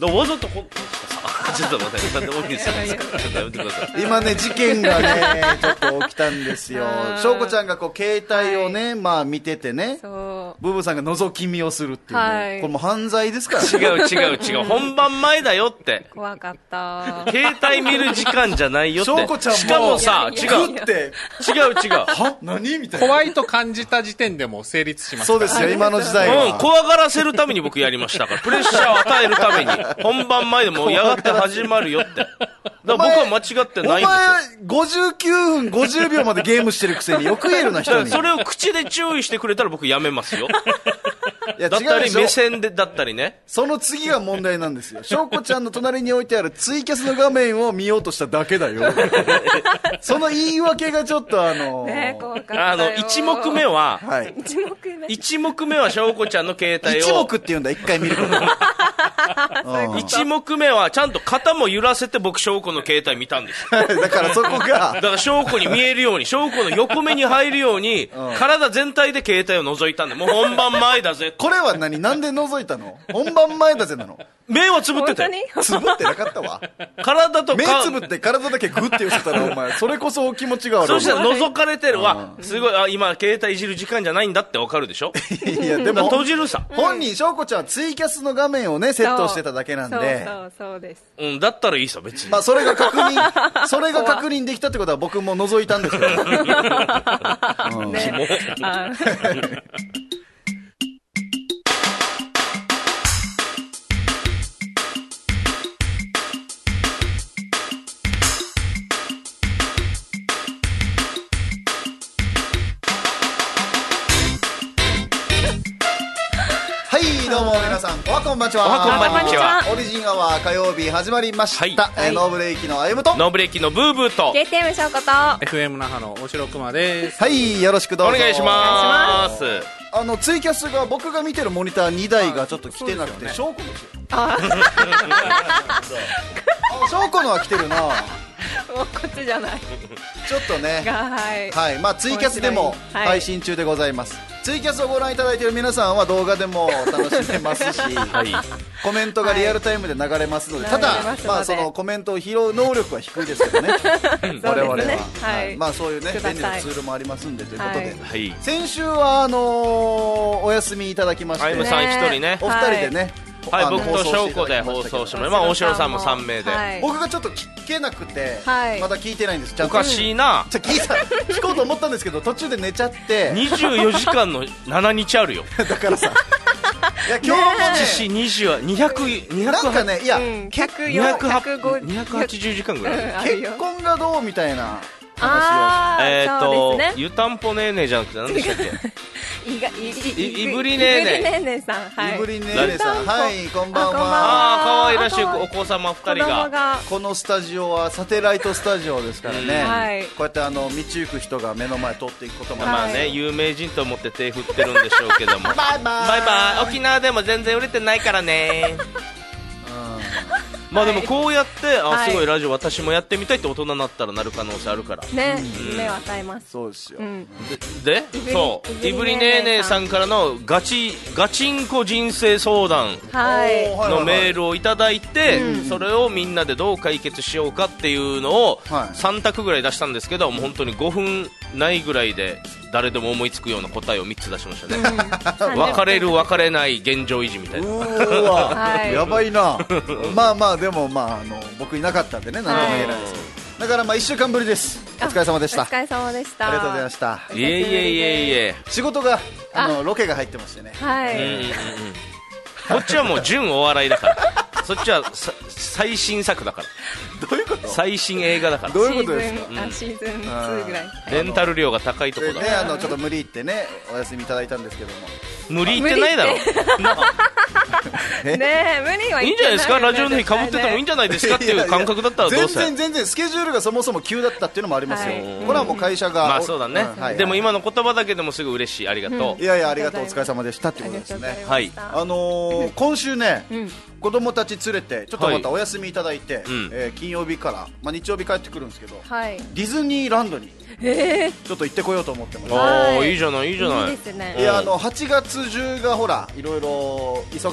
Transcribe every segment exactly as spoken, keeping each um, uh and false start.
だわざとこちょっと待って、なんでもいいですよ。やめてください。 今ね、事件がね、ちょっと起きたんですよ。翔子ちゃんがこう携帯をね、はい、まあ見ててね、ブーブーさんが覗き見をするっていう、ね、はい、これもう犯罪ですからね。 違う違う違う、本番前だよって。 怖かった。 携帯見る時間じゃないよって。 翔子ちゃんもしかもさ、違うって。 違う違う。 は何みたいな。 怖いと感じた時点でも成立しますから。 そうですよ、今の時代は。 うん、怖がらせるために僕やりましたから。プレッシャーを与えるために。本番前でもうやがて始まるよって。だから僕は間違ってないんですよ。 お前ごじゅうきゅうふんごじゅうびょうまでゲームしてるくせによく言えるな人に。 それを口で注意してくれたら僕やめますよ。 いやだったり目線でだったりね。 その次が問題なんですよ。翔子ちゃんの隣に置いてあるツイキャスの画面を見ようとしただけだよ。その言い訳がちょっとあのー、 ね、怖かったよ。 あのいちもくめは、 はい、 いちもくめいちもくめは翔子ちゃんの携帯をいちもくって言うんだ、一回見ること。 いちもくめはちゃんと肩も揺らせて僕翔子の携帯見たんですよ。 だからそこがだから翔子に見えるように、翔子の横目に入るように、うん、体全体で携帯を覗いたんで、もう本番前だぜ。 これは何、なんで覗いたの？本番前だぜなの？ 目はつぶってて。 つぶってなかったわ。 体と目つぶって体だけグッて寄せたらお前それこそお気持ちが悪い。 そしたら覗かれてるわ。すごい、あ、今携帯いじる時間じゃないんだってわかるでしょ。 いやでも閉じるさ。 本人翔子ちゃんはツイキャスの画面をねセットしてただけなんで。 そうそうそうです。 うん、だったらいいさ別に。 まあそれが確認それが確認できたってことは僕も覗いたんですけど。うん、ね。どうも皆さん、おはこんばんちは。 おはこんばんちは。 オリジンアワー火曜日始まりました。はい、えー、ノーブレーキのあゆむとノーブレーキのブーブーとケーティーエム 翔子とエフエム 那覇の大城くまです。 はい、よろしくどうぞお願いします。 あのツイキャスが僕が見てるモニターにだいがちょっと来てなくて、翔子ですよ。あ翔子のは来てるな。 もうこっちじゃない。 ちょっとね、 はい、 はい、まあツイキャスでも配信中でございます。はい、ツイキャスをご覧いただいている皆さんは動画でも楽しめますし、はい、コメントがリアルタイムで流れますので、はい、ただまあそのコメントを拾う能力は低いですけどね。我々は、ね、はい、まあそういうね便利なツールもありますんでということで、はい、先週はあのー、お休みいただきまして、 あゆむさん一人ね、 お二人でね。 はい、僕と翔子で放送してもらい、まあ大城さんもさんめいで、はい、 僕がちょっと聞けなくて、はい、まだ聞いてないんです。ちゃんとおかしいな。 じゃ聞いた聞こうと思ったんですけど途中で寝ちゃって。 にじゅうよじかんのしちにちあるよ。 だからさ、いや今日もね実施にじゅうはにひゃくなんかね、いや、うん、 にひゃくはちじゅうじかんぐらい。 結婚がどうみたいな話を、 えーと、ね、湯たんぽねーねーじゃなくて何でしたっけ。いがいいぶりねーねー。 いぶりねーねーさん、はい、 いぶりねーねーさん、はい、こんばんは。 ああ、可愛らしいお子様ふたりが。 このスタジオはサテライトスタジオですからね、はい、こうやってあの道行く人が目の前通っていくことも、 まあね、有名人と思って手振ってるんでしょうけども。 バイバイバイバイ。沖縄でも全然売れてないからね。まあでもこうやって、あ、すごいラジオ私もやってみたいって大人になったらなる可能性あるからね、夢を与えます。 そうですよ。 で、そういぶりねーねーさんからのガチガチンコ人生相談のメールをいただいて、それをみんなでどう解決しようかっていうのをさん択ぐらい出したんですけど、もう本当にごふんないぐらいで誰でも思いつくような答えをみっつ出しましたね。別れる別れない現状維持みたいな。 うわ、やばいな。まあまあでもまあ、あの僕いなかったんでね、何とも言えないですけど、だからまあいっしゅうかんぶりです。お疲れ様でした。 お疲れ様でした。 ありがとうございました。 いえいえいえいえ、 仕事があのロケが入ってましてね、 はい、うんうんうん、 こっちはもう純お笑いだからそっちは最新作だから。 どういうこと？ 最新映画だから。 どういうことですか？ シーズン、あ、シーズンツーぐらい。 レンタル料が高いとこだね。あのちょっと無理言ってねお休みいただいたんですけども。 無理言ってないだろ。 ねえ、無理は言ってない。 いいんじゃないですか。ラジオの日被っててもいいんじゃないですかっていう感覚だったらどうせ。 全然全然スケジュールがそもそも急だったっていうのもありますよ。これはもう会社が。 まあそうだね。でも今の言葉だけでもすぐ嬉しい。ありがとう。 いやいや、ありがとう、お疲れ様でしたってことですね。 はい。 あの今週ね、子供たち連れてちょっとまたお休みいただいて、金曜日からまあ日曜日帰ってくるんですけど、ディズニーランドにちょっと行ってこようと思ってます。 ああ、いいじゃないいいじゃない。 いいですね。 いや、あのはちがつ中がほらいろいろ忙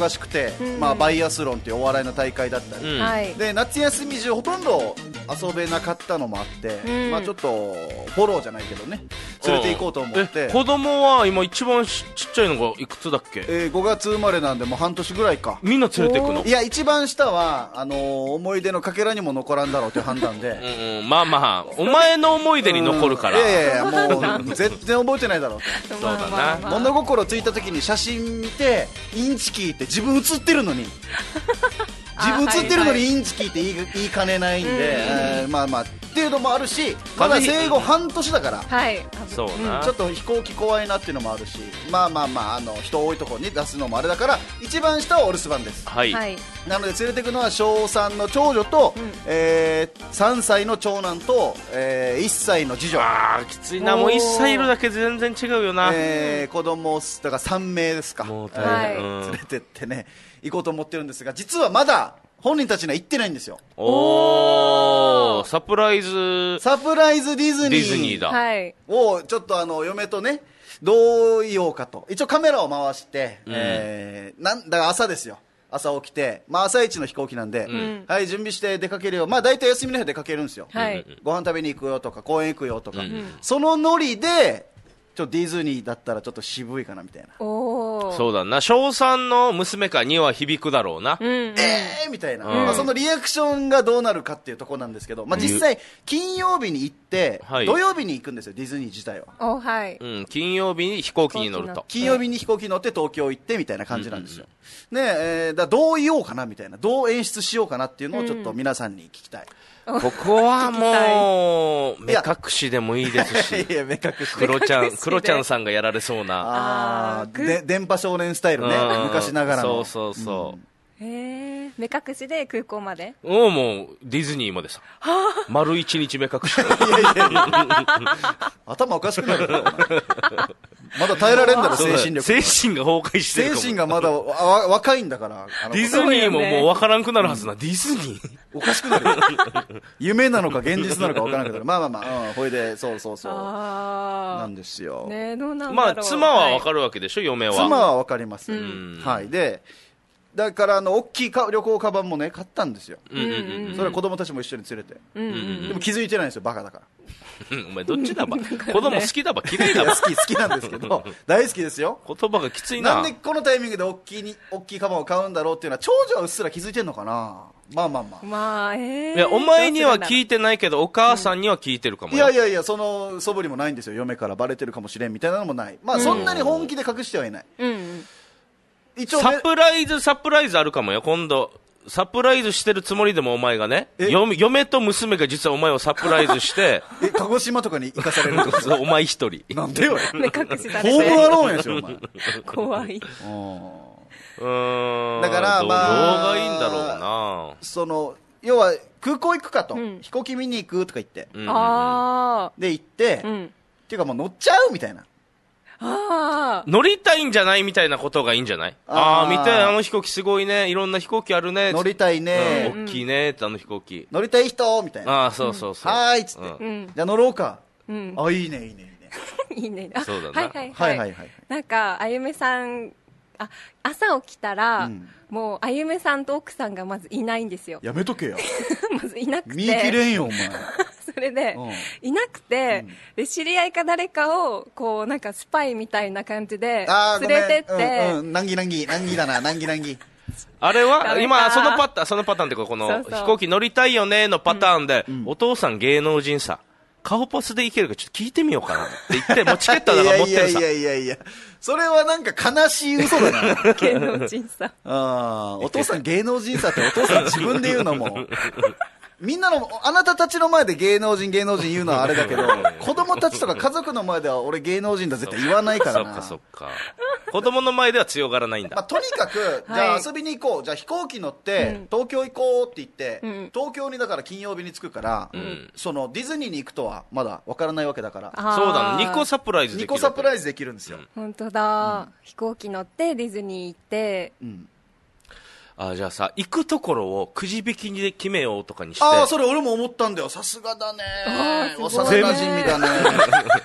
しくて、まあ、バイアスロンっていうお笑いの大会だったり、うん、で夏休み中ほとんど遊べなかったのもあって、うん、まあ、ちょっとフォローじゃないけどね連れて行こうと思って。 子供は今一番ちっちゃいのがいくつだっけ？ えー、ごがつ生まれなんでもう半年ぐらいか。 みんな連れて行くの？ いや一番下はあのー、思い出のかけらにも残らんだろうという判断でうん、まあまあお前の思い出に残るから、 いやいやもう全然覚えてないだろうとそうだな、 物心ついた時に写真見てインチキって自分写ってるのに自分写ってるのにインチキって言い、はいはい、言いかねないんで、えー、まあまあっていうのもあるし、まだ生後半年だから、 はい、 そうな、 うん、ちょっと飛行機怖いなっていうのもあるし、まあまあまあ、あの人多いところに出すのもあれだから一番下はお留守番です、 はい、 なので連れていくのは小さんの長女と、うん、えー、さんさいの長男と、えー、いっさいの次女。 あーきついな、もういっさいいるだけ全然違うよな、 えー、子供だからさんめいですか、 もう大変、 はい、連れてってね行こうと思ってるんですが、実はまだ本人たちには行ってないんですよ。 おー、サプライズサプライズディズニーディズニーだ、 はい、 をちょっとあの嫁とねどう言おうかと、一応カメラを回して、うん、えー、なんだから朝ですよ、朝起きて、まあ、朝一の飛行機なんで、うん、はい準備して出かけるよ、まあ大体休みの日出かけるんですよ、はい、ご飯食べに行くよとか公園行くよとか、うん、そのノリでちょっとディズニーだったらちょっと渋いかなみたいな。 おそうだな、小さんの娘かには響くだろうな、うんうん、 えーみたいな、うん、まあ、そのリアクションがどうなるかっていうところなんですけど、まあ、実際金曜日に行って、うん、土曜日に行くんですよ、ディズニー自体は。 お、はい、 うん、金曜日に飛行機に乗ると、 金曜日に飛行機に乗って東京行ってみたいな感じなんですよ、うんうんうん、ねえー、だどう言おうかなみたいな、どう演出しようかなっていうのをちょっと皆さんに聞きたい、 うん、ここはもう目隠しでもいいですし、 いや目隠しクロちゃんクロちゃんさんがやられそうな、 あーで電波少年スタイルね、昔ながらの。 そうそうそう、 うん、へー、目隠しで空港まで、 おう、もうディズニーまでさ丸一日目隠しいやいやいや頭おかしくなるまだ耐えられんだろ、精神力、 精神が崩壊してるかも、 精神がまだわ若いんだから。 ディズニーももう分からんくなるはずな、うん、ディズニーおかしくなる夢なのか現実なのか分からなくなる。まあまあまあ、うん、ほいでそうそうそうなんですよ、 ね、どうなんだろう。 まあ妻は分かるわけでしょ、はい、嫁は妻は分かります、うん、はい。でだからあの大きいか旅行カバンもね買ったんですよ、うんうんうん、それは子供たちも一緒に連れて、うんうんうん、でも気づいてないんですよ、バカだからお前どっちだば子供好きだば嫌いだば好き好きなんですけど大好きですよ。 言葉がきついな。 なんでこのタイミングで大きいに大きいカバンを買うんだろうっていうのは長女はうっすら気づいてんのかな。まあまあまあ、 まあ、えー、 いやお前には聞いてないけどお母さんには聞いてるかもよ、 うん、いやいやいや、その素振りもないんですよ。嫁からバレてるかもしれんみたいなのもない。まあそんなに本気で隠してはいない、うんうん、 一応サプライズサプライズあるかもよ今度。サプライズしてるつもりでもお前がね、嫁, 嫁と娘が実はお前をサプライズしてえ鹿児島とかに行かされるとかお前一人なんでよ目隠しされてホームアローンやしょお前怖い。 うーん、 だからまあどうがいいんだろうな。 その要は空港行くかと、うん、飛行機見に行くとか言って、 うん、あで行って、うん、っていうかもう乗っちゃうみたいな、 あ乗りたいんじゃないみたいなことがいいんじゃない。ああ見てあの飛行機すごいね、いろんな飛行機あるね、 乗りたいね、 うん、大きいねってあの飛行機乗りたい人みたいな。 ああそうそうそう、 うん、はーいっつって、うん、じゃあ乗ろうか、うん、あいいねいいねいいねいいね。 そうだな、 はいはいはい、はいはいはい、なんかあゆめさんあ朝起きたら、うん、もうあゆめさんと奥さんがまずいないんですよ。 やめとけよまずいなくて見切れんよお前それで、うん、いなくて、うん、で知り合いか誰かをこうなんかスパイみたいな感じで連れてって、 うんうん、難儀難儀難儀だな難儀難儀あれは今そのパターンそのパターンってこのそうそう飛行機乗りたいよねのパターンで、うん、お父さん芸能人さ顔パスでいけるかちょっと聞いてみようかなって言ってもうチケットだから持ってるさいやいやいやいやそれはなんか悲しい嘘だな芸能人さあお父さん芸能人さってお父さん自分で言うのもみんなのあなたたちの前で芸能人芸能人言うのはあれだけど子供たちとか家族の前では俺芸能人だ絶対言わないからな。 そっかそっか子供の前では強がらないんだ、 まあ、とにかくじゃあ遊びに行こう、はい、じゃあ飛行機乗って、うん、東京行こうって言って、うん、東京にだから金曜日に着くから、うん、そのディズニーに行くとはまだ分からないわけだからそうだねにこサプライズできるにこサプライズできるんですよ、うん、 本当だ、うん、飛行機乗ってディズニー行って、うんあじゃあさ行くところをくじ引きで決めようとかにして。 ああそれ俺も思ったんだよ。さすがだね、幼馴染だね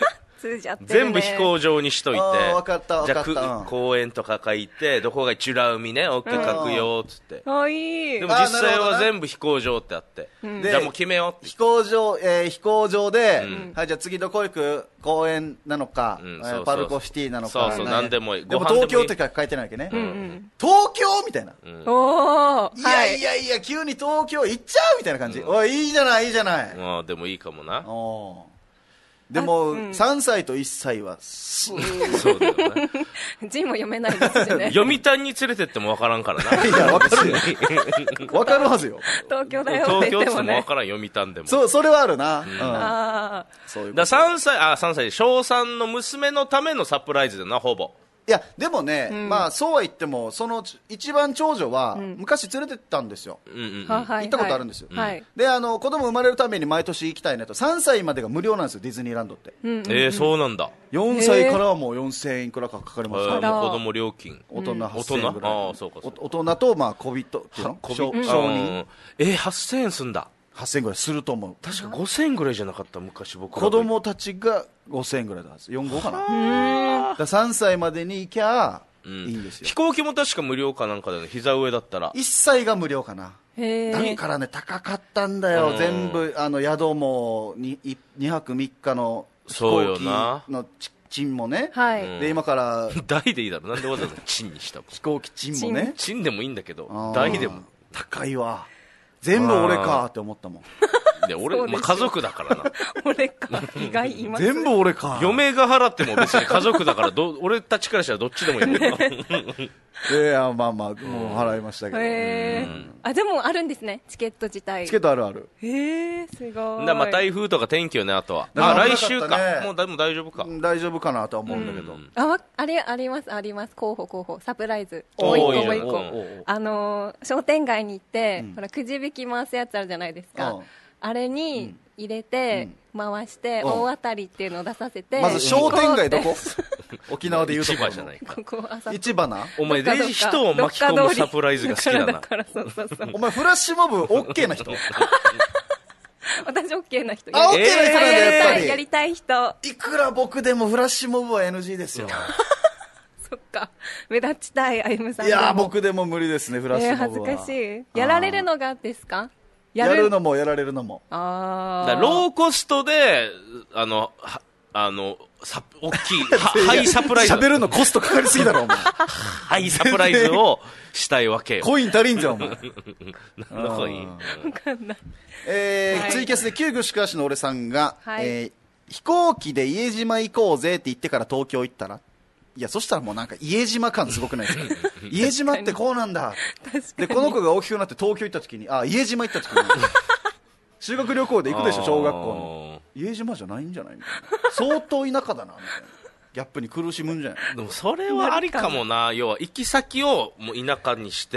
通じ合ってるね。 全部飛行場にしといて、 分かった分かった、 じゃあ公園とか書いて、どこが美ら海ね、オッケー書くよっつって、 あ、いい。 でも実際は全部飛行場ってあって、じゃあもう決めようって。 飛行場、えー、飛行場で、はい、じゃあ次どこ行く、公園なのか、パルコシティなのか、 そうそう、なんでもいい。 でも東京って書いてないわけね。東京みたいな。 おー、 いやいやいや、急に東京行っちゃうみたいな感じ。おい、いいじゃないいいじゃない。 ああ、でもいいかもな。 でもさんさいといっさいはスーそうだよね。 字も読めないですしね。 読谷に連れてっても分からんからな。 いや、分かるよ。分かるはずよ。 東京だよって言ってもね。 東京っても分からん、読谷でも。 そう、それはあるな。 ああ。そういうこと。ださんさい、あ、さんさい、小さんの娘のためのサプライズだな、ほぼ。 いやでもね、うん、まあそうは言ってもその一番長女は昔連れてったんですよ、うん、行ったことあるんですよ、はい、であの子供生まれるために毎年行きたいねとさんさいまでが無料なんですよディズニーランドって、 うんうんうん、えー、そうなんだ。 よんさいからはもうよんせんえんいくらかかかりますから、 えー、子供料金大人はっせんえんぐらい、 あ、そうかそうか、 大人とまあ小人っていうの小人、 えー、はっせんえんすんだ。 はっせんえんぐらいすると思う。 確かごせんえんぐらいじゃなかった昔僕。 子供たちがごせんえんぐらいだはず。よんじゅうごかな。ださんさいまでに行きゃいいんですよ、 飛行機も確か無料かなんかだよね、膝上だったら。 いっさいが無料かな。へだからね高かったんだよ、全部あの宿も に, にはくみっかの飛行機の賃もね、はい、で今から大でいいだろ、なんでわざわざ賃にしたの。 飛行機賃もね、 賃でもいいんだけど大でも高いわ。全部俺かって思ったもん。 で俺、まあ、家族だからな。 俺か意外います。 全部俺か。 嫁が払っても別に家族だからど俺たちからしたらどっちでもいいんだけど。 いやまあまあもう払いましたけど。 へー、あでもあるんですね、チケット自体。 チケットあるある。 へえ、すごい。 だまあ台風とか天気よね、あとは。あ来週か。もうだいぶ大丈夫か。 大丈夫かなとは思うんだけど。 ああれありますあります、候補候補サプライズ。もう一個もう一個。あの商店街に行ってほらくじ引き回すやつあるじゃないですか。あれに入れて回して大当たりっていうのを出させて。 まず商店街どこ？沖縄でいうとこ市場じゃないか。 市場な。 お前レジ人を巻き込むサプライズが好きだな。 お前フラッシュモブオッケーな人？ 私オッケーな人。 あ、オッケーな人なんだやっぱり。 やりたい人。 いくら僕でもフラッシュモブは エヌジー ですよ。 そっか、目立ちたいあゆむさん。 いや僕でも無理ですね、フラッシュモブは。 恥ずかしい。やられるのがですか？ やるのもやられるのも。 ああ。ローコストであのあのサ大きいハイサプライズ。 喋るのコストかかりすぎだろお前。 ハイサプライズをしたいわけよ。 コイン足りんじゃんお前。 何のコイン？ 分かんない。 えーはい、ツイキャスで旧具宿橋の俺さんが、はい、えー、飛行機で家島行こうぜって言ってから東京行ったら、いやそしたらもうなんか家島感すごくないですか？家島ってこうなんだ。でこの子が大きくなって東京行った時に、あ家島行った時に修学旅行で行くでしょ小学校の。家島じゃないんじゃないみたいな。相当田舎だなみたいな。ギャップに苦しむんじゃない？ でもそれはありかもな。要は行き先をもう田舎にして。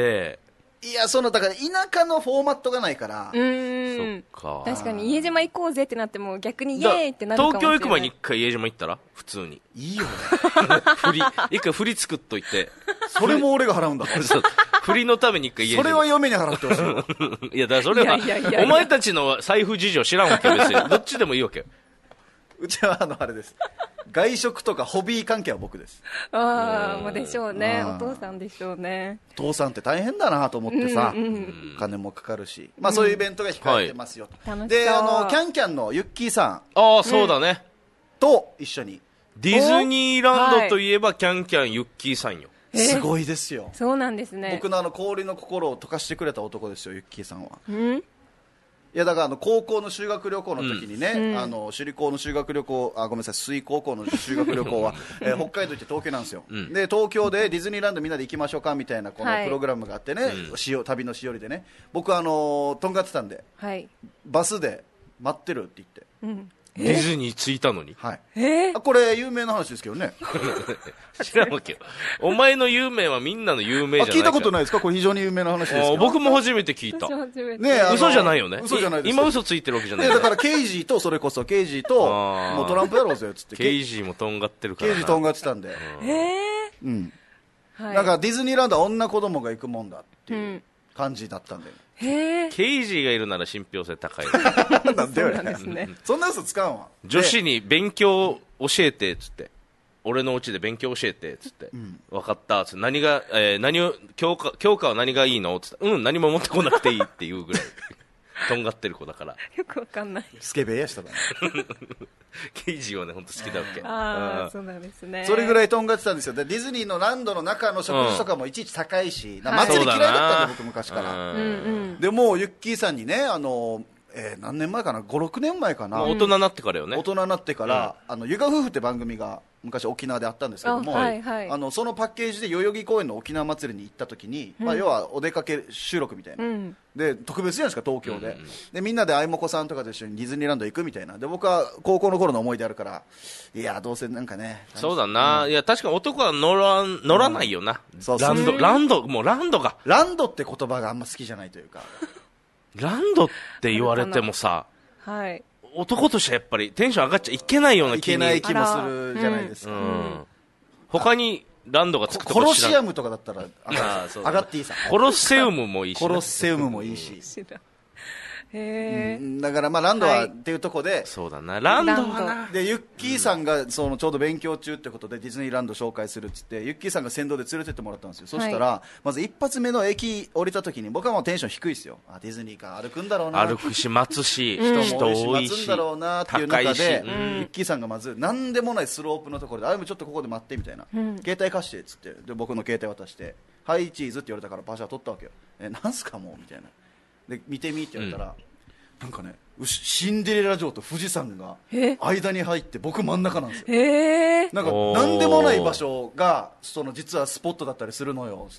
いやそのだから田舎のフォーマットがないから。 うーん、そっか。確かに家島行こうぜってなっても逆にイエーイってなるかもしれない。 東京行く前に一回家島行ったら普通にいいよね。 振り一回振り作っといて。 それも俺が払うんだ。 振りのために一回家島。 それは嫁に払ってほしい。 いやだからそれはお前たちの財布事情知らんわけ別に。どっちでもいいわけよ。 うちはあのあれです。外食とかホビー関係は僕です。 ああ、もうでしょうね。お父さんでしょうね。 父さんって大変だなと思ってさ、うんうん、金もかかるし、まあそういうイベントが控えてますよ。うんはい、で、あのキャンキャンのユッキーさん、 ああそうだね、 と一緒にディズニーランドといえばキャンキャンユッキーさんよ。 すごいですよ。 そうなんですね。 僕のあの氷の心を溶かしてくれた男ですよ、ユッキーさんは。 うん。 いやだからあの高校の修学旅行の時にね、うん、あの首里高の修学旅行、あごめんなさい水高校の修学旅行は、えー、北海道行って東京なんですよ、うん、で東京でディズニーランドみんなで行きましょうかみたいなこのプログラムがあってね、はい、しお旅のしおりでね、僕はあのー、とんがってたんで、はい、バスで待ってるって言って、 うん、 ディズニー着いたのに、 はい、 えー、 これ有名な話ですけどね。 知らんわけよ。お前の有名はみんなの有名じゃないか。 聞いたことないですか？これ非常に有名な話ですけど。 僕も初めて聞いた。 ね、 嘘じゃないよね。 嘘じゃないです。 今嘘ついてるわけじゃない、 ね、だからケイジーとそれこそケイジーともうトランプやろうぜっつって。 ケイジーもとんがってるからな。 ケイジーとんがってたんで。 えー、 うん。はい、なんかディズニーランドは女子供が行くもんだっていう感じだったんで。 へー、 ケイジーがいるなら信憑性高い。 なんでよね。そんな嘘つかんわ。 女子に勉強教えてっつって、俺のうちで勉強教えてっつって、うん、分かったっつって、何が、えー、何を教科教科は何がいいのっつって、うん何も持ってこなくていいっていうぐらいとんがってる子だから。 よくわかんない。 スケベやしただケイジはね本当好きだっけ。 ああそうなんですね。 それぐらいとんがってたんですよ。でディズニーのランドの中の食事とかもいちいち高いし、うん、祭り嫌いだったんで僕昔から、うんうん、でもうユッキーさんにね、あのえー、何年前かな、ごろくねんまえかな、 大人になってからよね。 大人になってから、うん、あのゆが夫婦って番組が昔沖縄であったんですけども、あ、はいはい、あのそのパッケージで代々木公園の沖縄祭りに行った時に、うん、まあ、要はお出かけ収録みたいな、うん、で特別じゃないですか東京で、うんうん、でみんなであいもこさんとかと一緒にディズニーランド行くみたいな。で僕は高校の頃の思い出あるから、いやどうせなんかね、 そうだな、うん、いや確かに男は乗ら乗らないよな、うん、そうそうランドランドもうランドがランドって言葉があんま好きじゃないというかランドって言われてもさ、はい、男としてやっぱりテンション上がっちゃいけないような気にいけない気もするじゃないですか、うんうん、 他にランドがつくとこコロシアムとかだったら上が, 上がっていいさ。 コロッセウムもいいし、 コロッセウムもいいしへ、 うん、だからまあランドはっていうところで、はい、 そうだなランドはなでユッキーさんがそのちょうど勉強中ってことでディズニーランド紹介するっつってユッキーさんが先導で連れてってもらったんですよ、はい、そしたらまず一発目の駅降りた時に僕はもうテンション低いですよ。あディズニーか歩くんだろうな、 歩くし待つし人も多いし待つんだろうなっていう中で、うん、ユッキーさんがまず何でもないスロープのところであれもちょっとここで待ってみたいな、うん、携帯貸してっつってで僕の携帯渡してはいチーズって言われたからパシャ取ったわけよ。えなんすかもうみたいなで見てみって言われたら、うんなんかね、シンデレラ城と富士山が間に入って僕真ん中なんですよ。なんか何でもない場所がその実はスポットだったりするのよって、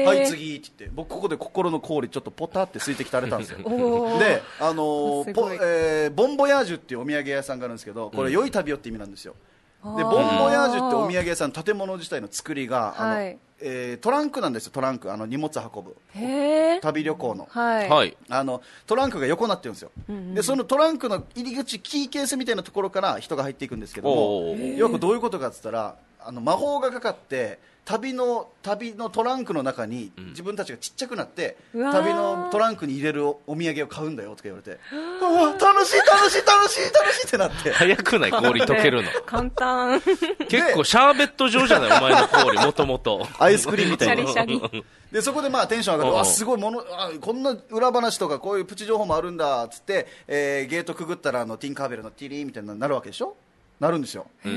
はい次って言って僕ここで心の氷ちょっとポタって水滴垂れたんですよで、あのーポえー、ボンボヤージュっていうお土産屋さんがあるんですけどこれ良い旅よって意味なんですよ。でボンボヤージュってお土産屋さん建物自体の作りがあの、はいえー、トランクなんですよ。トランクあの荷物運ぶ旅旅行の、はい、あのトランクが横になってるんですよ、うんうん、でそのトランクの入り口キーケースみたいなところから人が入っていくんですけどもよくどういうことかって言ったらあの魔法がかかって旅の旅のトランクの中に自分たちがちっちゃくなって、うん、旅のトランクに入れるお土産を買うんだよとか言われてあ楽しい楽しい楽しい楽しいってなって早くない氷溶けるの簡単結構シャーベット状じゃないお前の氷もともとアイスクリームみたいなシャリシャリでそこでまあテンション上がってあすごいものあこんな裏話とかこういうプチ情報もあるんだっつって、えー、ゲートくぐったらあのティンカーベルのティリーみたいになるわけでしょ。なるんですよ、うん、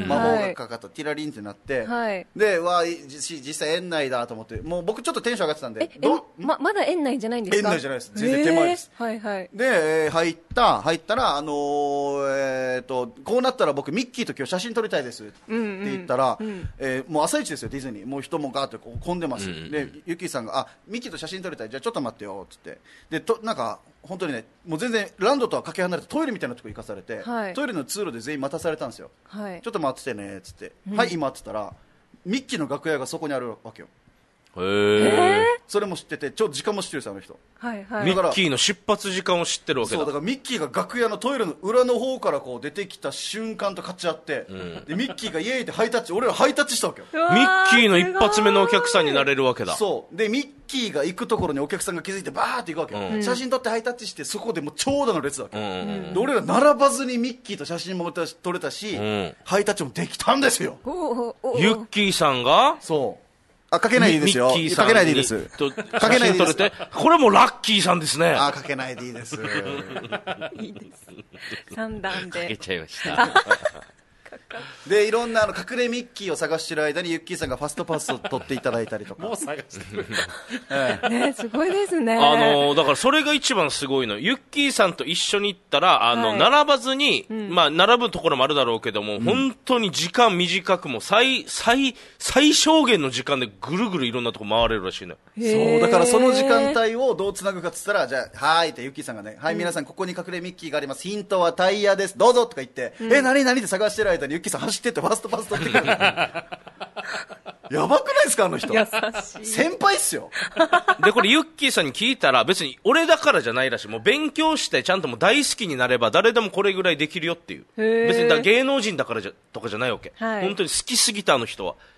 魔法がかかった、はい、ティラリンってなって、はい、でわ実, 実際園内だと思ってもう僕ちょっとテンション上がってたんでええ ま, まだ園内じゃないんですか。 園内じゃないです全然手前です、 はいはい、 で、えー、入った入ったら、あのーえー、とこうなったら僕ミッキーと今日写真撮りたいですって言ったら、うんうんえー、もう朝一ですよディズニーもう人もガーッとこう混んでます、うんうん、でユッキーさんがあミッキーと写真撮りたいじゃあちょっと待ってよって言ってでとなんか本当にねもう全然ランドとはかけ離れてトイレみたいなとこ行かされて、はい、トイレの通路で全員待たされたんですよ、はい、ちょっと待っててねっつって、うん、はい今って言ったらミッキーの楽屋がそこにあるわけよ。 へーそれも知っててちょっと時間も知ってるんですよあの人、 はいはい、 ミッキーの出発時間を知ってるわけだ。 そうだからミッキーが楽屋のトイレの裏の方からこう出てきた瞬間と勝ち合って、うん、でミッキーがイエーイってハイタッチ俺らハイタッチしたわけよ。 ミッキーの一発目のお客さんになれるわけだ。 そうでミッキーが行くところにお客さんが気づいてバーって行くわけよ、うん、写真撮ってハイタッチしてそこでもう長蛇の列だわけ、うん、で俺ら並ばずにミッキーと写真も撮れたし、うん、ハイタッチもできたんですよ。 ユッキーさんがそうあ、かけないでいいですよ。かけないでいいです。 かけないでいいです。これもラッキーさんですね。 あ、かけないでいいです。 いいです。三段で。 かけちゃいました。 でいろんなあの隠れミッキーを探している間にユッキーさんがファストパスを取っていただいたりとかもう探してる、 ええ、ねすごいですね。 あのだからそれが一番すごいの。ユッキーさんと一緒に行ったらあの、はい、並ばずに、うん、まあ並ぶところもあるだろうけども、うん、本当に時間短くも最最最小限の時間でぐるぐるいろんなとこ回れるらしいの。 そうだからその時間帯をどうつなぐかっつったらじゃあはいってユッキーさんがねはい、うん、皆さんここに隠れミッキーがありますヒントはタイヤですどうぞとか言って、うん、え何何って探してる間にユッキーさん走ってってファストパス取ってくるやばくないですかあの人。 優しい先輩っすよでこれユッキーさんに聞いたら別に俺だからじゃないらしい。もう勉強してちゃんともう大好きになれば誰でもこれぐらいできるよっていう。別にだ芸能人だからじゃとかじゃないわけ、はい、本当に好きすぎたあの人は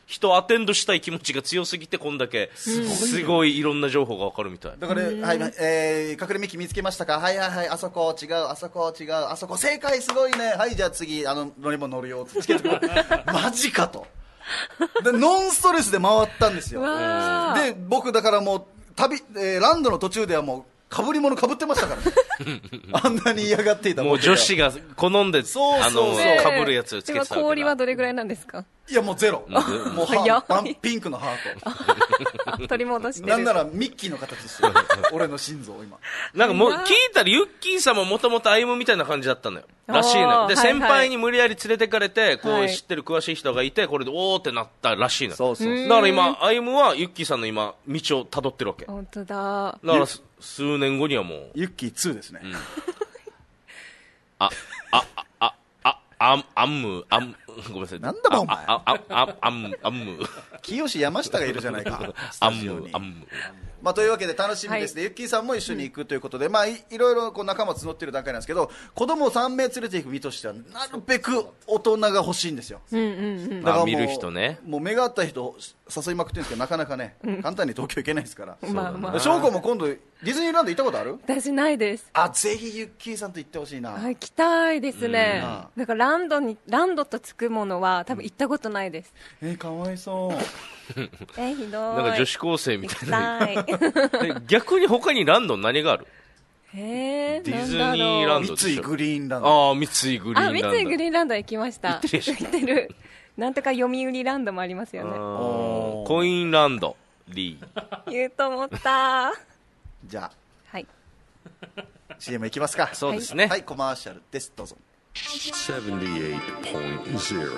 人アテンドしたい気持ちが強すぎてこんだけすごいいろんな情報が分かるみたいだから、はいえー、隠れミッキー見つけましたか、はいはいはい、あそこ違う、あそこ違う、あそこ正解、すごいね、はいじゃあ次あの乗り物乗るよってつけてくるマジかとでノンストレスで回ったんですよ。で僕だからもう旅、えー、ランドの途中ではもうかぶり物かぶってましたからねあんなに嫌がっていたもう女子が好んであのかぶるやつをつけてたわけだ。 今氷はどれぐらいなんですか？ いやもうゼロもうパンピンクのハート取り戻してる。 なんならミッキーの形してる俺の心臓今なんかもう聞いたらユッキーさんももともと歩夢みたいな感じだったのよらしいのよ。で、はいはい、先輩に無理やり連れてかれてこう知ってる詳しい人がいてこれでおーってなったらしいのよ。 そうそうそうだから今歩夢はユッキーさんの今道をたどってるわけ。 本当だ。 だから数年後にはもうユッキーツーですね、うん、 あああああアンムアンごめんなさいなんだばお前あああアンムアンム清山下がいるじゃないかアンムアンムまあ、というわけで楽しみですね、はい、ユッキーさんも一緒に行くということで、うんまあ、い, いろいろこう仲間募っている段階なんですけど子供をさん名連れていく身としてはなるべく大人が欲しいんですよ、 うんうんうん、 だからもう見る人ねもう目が合った人誘いまくってるんですけどなかなかね、うん、簡単に東京行けないですから、 まあまあ、 翔子も今度ディズニーランド行ったことある？ 私ないです。 あぜひユッキーさんと行ってほしいな。 行きたいですね、うん、だからランドにランドとつくものは多分行ったことないです、 うん、えー、かわいそうえひどいなんか女子高生みたいな逆に他にランド何がある？ へーディズニーランド三井グリーンランド。 ああ三井グリーンランド。 あ三井グリーンランド行きました。 行ってる行ってるなんとか読売ランドもありますよね。 コインランドリー言うと思ったじゃあはいシーエム 行きますか。 そうですね、 はい、コマーシャルですどうぞ。 ななじゅうはちてんゼロ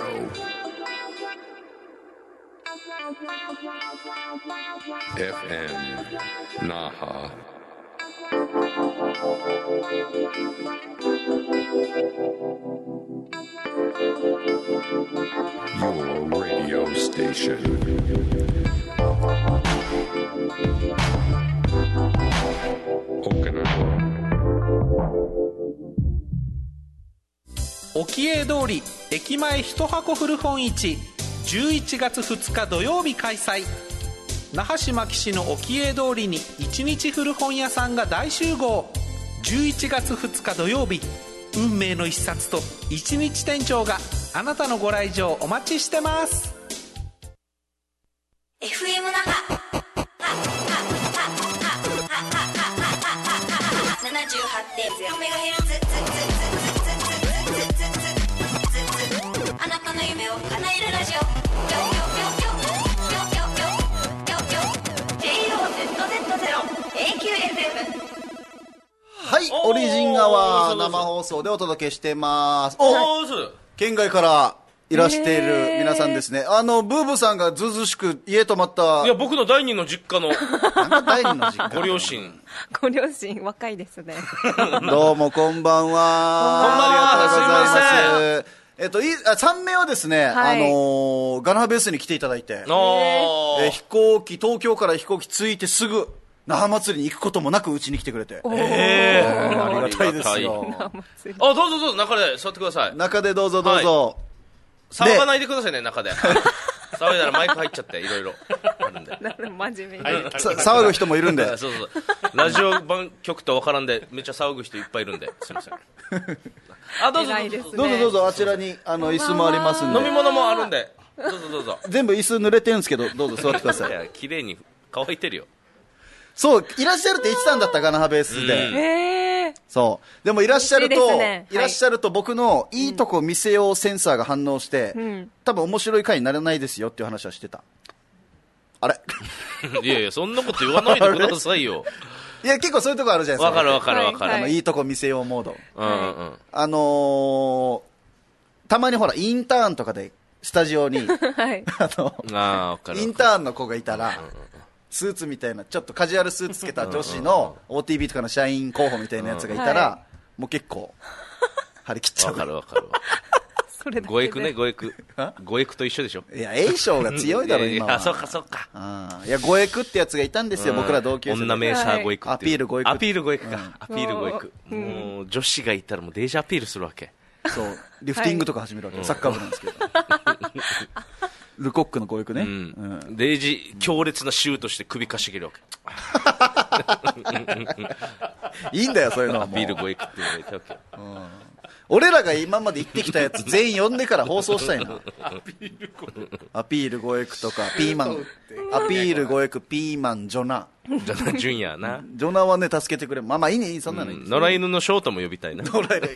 エフエム Naha Your radio station Okinawa 沖永通り駅前一箱古本市じゅういちがつふつか土曜日開催。那覇市牧市の沖永通りに一日古本屋さんが大集合。じゅういちがつふつか土曜日運命の一冊と一日店長があなたのご来場お待ちしてます。 エフエム 那覇 ななじゅうはちてんゼロ メガヘルツあなたの夢を叶えるラジオ ジェイオーゼットゼットゼロ エーキューエフエムはい、オリジンアワー生放送でお届けしてます。 おー県外からいらしている皆さんですね。あのブーブーさんがずうずうしく家泊まった。 いや僕の第二の実家のなんか第二の実家ご両親ご両親若いですねどうもこんばんは。こんばんは。ありがとうございます。えっと、いあさん名はですね、はい、あのー、ガナハベースに来ていただいて、えー、飛行機東京から飛行機着いてすぐ那覇祭りに行くこともなくうちに来てくれて、 えー、 ありがたいですよ。 あどうぞどうぞ中で座ってください。 中でどうぞどうぞ、はい、 騒がないでくださいね中で騒いだらマイク入っちゃっていろいろあるんで真面目に、 はい、騒ぐ人もいるんでそうそうラジオ番局と分からんでめっちゃ騒ぐ人いっぱいいるんですいませんあどうぞどうぞ、ね、 どうぞどうぞあちらにあの椅子もありますんで飲み物もあるんでどうぞどうぞ全部椅子濡れてるんですけどどうぞ座ってください。 いや綺麗に乾いてるよ。 そういらっしゃるって言ってたんだったガナハベースで、 へーそうでもいらっしゃるとい,、 ね、 いらっしゃると僕のいいとこ見せようセンサーが反応して、うん、多分面白い回にならないですよっていう話はしてた。あれいやいやそんなこと言わないでくださいよいや結構そういうとこあるじゃないですか。 わかるわかるわかる、 はい、あのいいとこ見せようモード、 うんうん、 あのー、たまにほらインターンとかでスタジオに、はい、あのあインターンの子がいたら、うんうん、スーツみたいなちょっとカジュアルスーツつけた女子の オーティービー とかの社員候補みたいなやつがいたら、はい、もう結構張り切っちゃう。 わかるわかるわごえくねごえくごえくと一緒でしょ。いや A 賞が強いだろ今は。 あそうかそうか。 あいやごえくってやつがいたんですよ、僕ら同級生で。 女名車ごえく、 アピールごえくアピールごえくか、うん、アピールごえく、うん、もう女子がいたらもうデージアピールするわけ。 そうリフティングとか始めるわけ、はい、サッカー部なんですけどルコックの語訳ね。 うん。デイジ、強烈なシュートして首かしげるわけ。 いいんだよ、そういうのはもう。 アピール語訳って言われたわけ。うん。 俺らが今まで言ってきたやつ全員呼んでから放送したいな。アピール語訳とか、ピーマン。アピール語訳、ピーマン、ジョナ。 ジョナ・ジュンヤな。 ジョナはね、助けてくれ。まあまあいいね、いい、そんなのいい、 うん。野良犬のショートも呼びたいな。野良犬。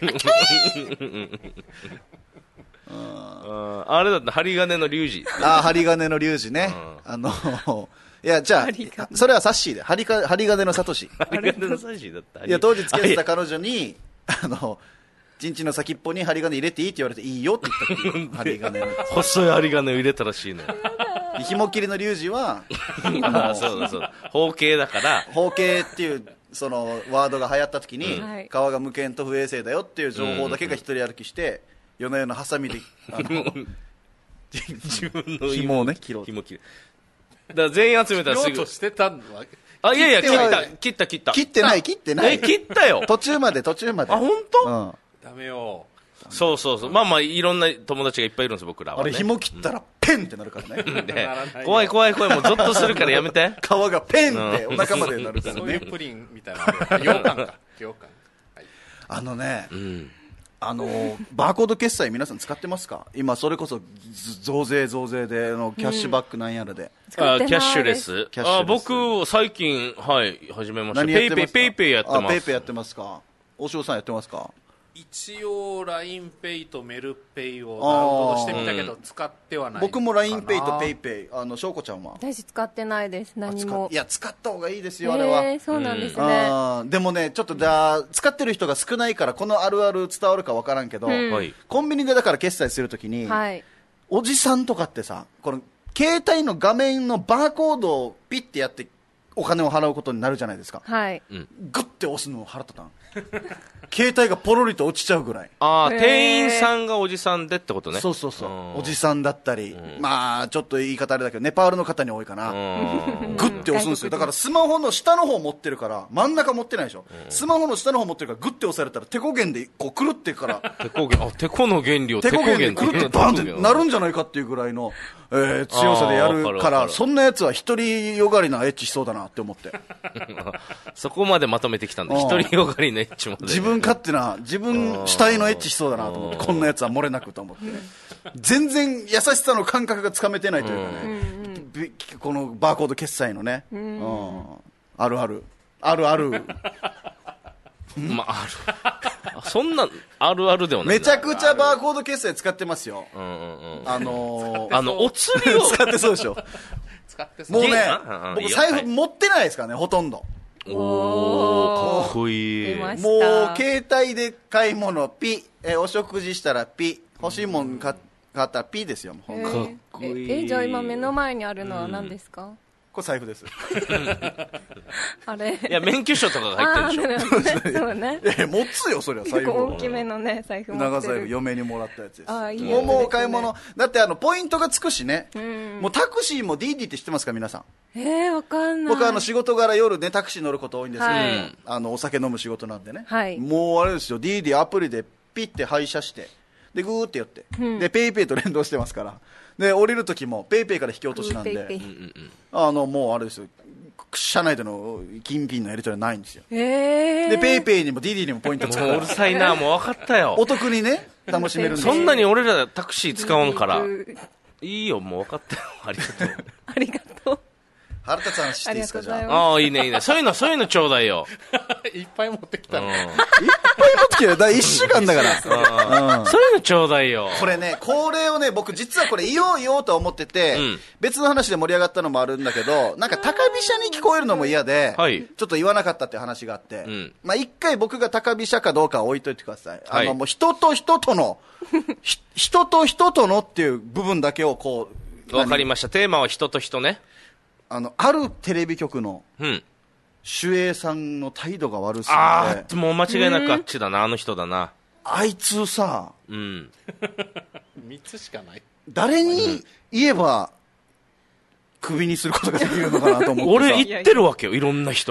あれだった、針金の龍二。 ああ、針金の龍二ね。あの、いや、じゃあ、それはサッシーで。針か針金のサトシ。 針金のサッシーだった。 いや、当時付き合ってた彼女に、あの、チンチンの先っぽに針金入れていいって言われて、いいよって言ったっていう。針金の。 細い針金を入れたらしいね。 紐切りの龍二は、 あそうだそうだ。包茎だから。 包茎っていう、その、ワードが流行った時に、うん、皮が無限と不衛生だよっていう情報だけが一人歩きして、夜な夜なハサミで、あの、 自分の紐をね、切ろう。 紐切る。だから全員集めたらすぐ。 切ろうとしてたのはあ、いやいや、切った、切った、切った。 切ってない、切ってない。 え、切ったよ。 途中まで、途中まで。 あ、本当？ うん。 ダメよ。 そうそうそう。まあまあ、いろんな友達がいっぱいいるんです、僕らは、ね。 あれ、紐切ったら、ペンってなるからね。 で怖い怖い怖い、もうゾッとするからやめて。 皮がペンってお腹までなるからね。 そういうプリンみたいな。羊羹か。羊羹。はい、 あのね、 うん、 あの、バーコード決済皆さん使ってますか？今、それこそ増税増税で、のキャッシュバックなんやらで。 うん、あ、キャッシュレス。あ、僕、最近、はい、始めました。ペイペイ、ペイペイやってます。 あ、ペイペイやってますか。大城さんやってますか？ 一応 ラインペイ とメルペイをダウンロードしてみたけど使ってはない。 僕も ラインペイ とペイペイ、あの翔子ちゃんは私使ってないです。何も。 いや使った方がいいですよあれは。 えー、そうなんですね。 あでもねちょっとだ使ってる人が少ないからこのあるある伝わるかわからんけど、うん、コンビニでだから決済するときに、はい、おじさんとかってさこの携帯の画面のバーコードをピッてやってお金を払うことになるじゃないですか。 はい。 グッて押すのを腹立たん。携帯がポロリと落ちちゃうぐらい。 ああ、店員さんがおじさんでってことね。 そうそうそう。おじさんだったり、うん、まあちょっと言い方あれだけどネパールの方に多いかな。グッて押すんですよ。だからスマホの下の方持ってるから真ん中持ってないでしょ。うん、スマホの下の方持ってるからグッて押されたら手こげんでこうくるってから。 手こげん、あ、手この原理を手こげんでくるってバンってなるんじゃないかっていうぐらいの、えー、強さでやるから、そんなやつは一人よがりなエッチしそうだなって思って。 そこまでまとめてきたんで、一人よがりのエッチまで。 自分勝手な、自分主体のエッチしそうだなと思って、こんなやつは漏れなくと思って。全然優しさの感覚がつかめてないというかね、このバーコード決済のね、うん、あるある。あるある。 まあ、ある。そんな、あるあるではない。 めちゃくちゃバーコード決済使ってますよ。 うんうんうん、 あのー、 あの、お釣りを。 使ってそうでしょ。 使ってそう。 もうね、僕財布持ってないですからね、ほとんど。 おー、かっこいい。 もう、携帯で買い物、ピ、えー、お食事したらピ、欲しいもん買ったらピですよ、もう。 かっこいい。 え、じゃあ今目の前にあるのは何ですか？うんこれ財布です。 あれいや、免許証とかが入ってるでしょ。 そうね。 え、持つよ、それは財布。 大きめのね、財布持ってる。 長財布、嫁にもらったやつです。 ああ、いいもう、もう買い物。だって、あの、ポイントがつくしね。もうタクシーも ディーディー って知ってますか、皆さん。 えー、わかんない。 僕、あの、仕事柄夜ね、タクシー乗ること多いんですけど、はい、あの、お酒飲む仕事なんでね。はい。もう、あれですよ、ディーディー アプリでピッて配車して、で、グーってやって、うん、で、ペイペイと連動してますから。で、降りるときも、ペイペイから引き落としなんで、ペイペイあの、もうあれですよ、社内での金品のやり取りはないんですよ。 えー、 で、ペイペイにも ディーディー にもポイント使う。 うるさいな、もう分かったよ。 お得にね、楽しめるんですよ。 そんなに俺らタクシー使わんから、いいよ、もう分かったよ。ありがとう。 ありがとう。 腹立つ話していいですか、じゃあ。 ああ、いいね、いいね。そういうの、そういうのちょうだいよ。 いっぱい持ってきた、うん。いっぱい持ってきたよ。だいっしゅうかんだから。 うん、そういうのちょうだいよ。 これね、これをね、僕実はこれ言おう言おうと思ってて、うん、別の話で盛り上がったのもあるんだけど、なんか高飛車に聞こえるのも嫌で、はい、ちょっと言わなかったっていう話があって、うん、まあ一回僕が高飛車かどうかは置いといてください。はい、あの、もう人と人との、人と人とのっていう部分だけをこう。わかりました。テーマは人と人ね。 あの、あるテレビ局の、うん。守衛さんの態度が悪すぎて。 ああ、もう間違いなくあっちだな、あの人だな。 あいつさ、 うん。 みっつしかない。 誰に言えば、クビにすることができるのかなと思ってさ。 俺言ってるわけよ、いろんな人に。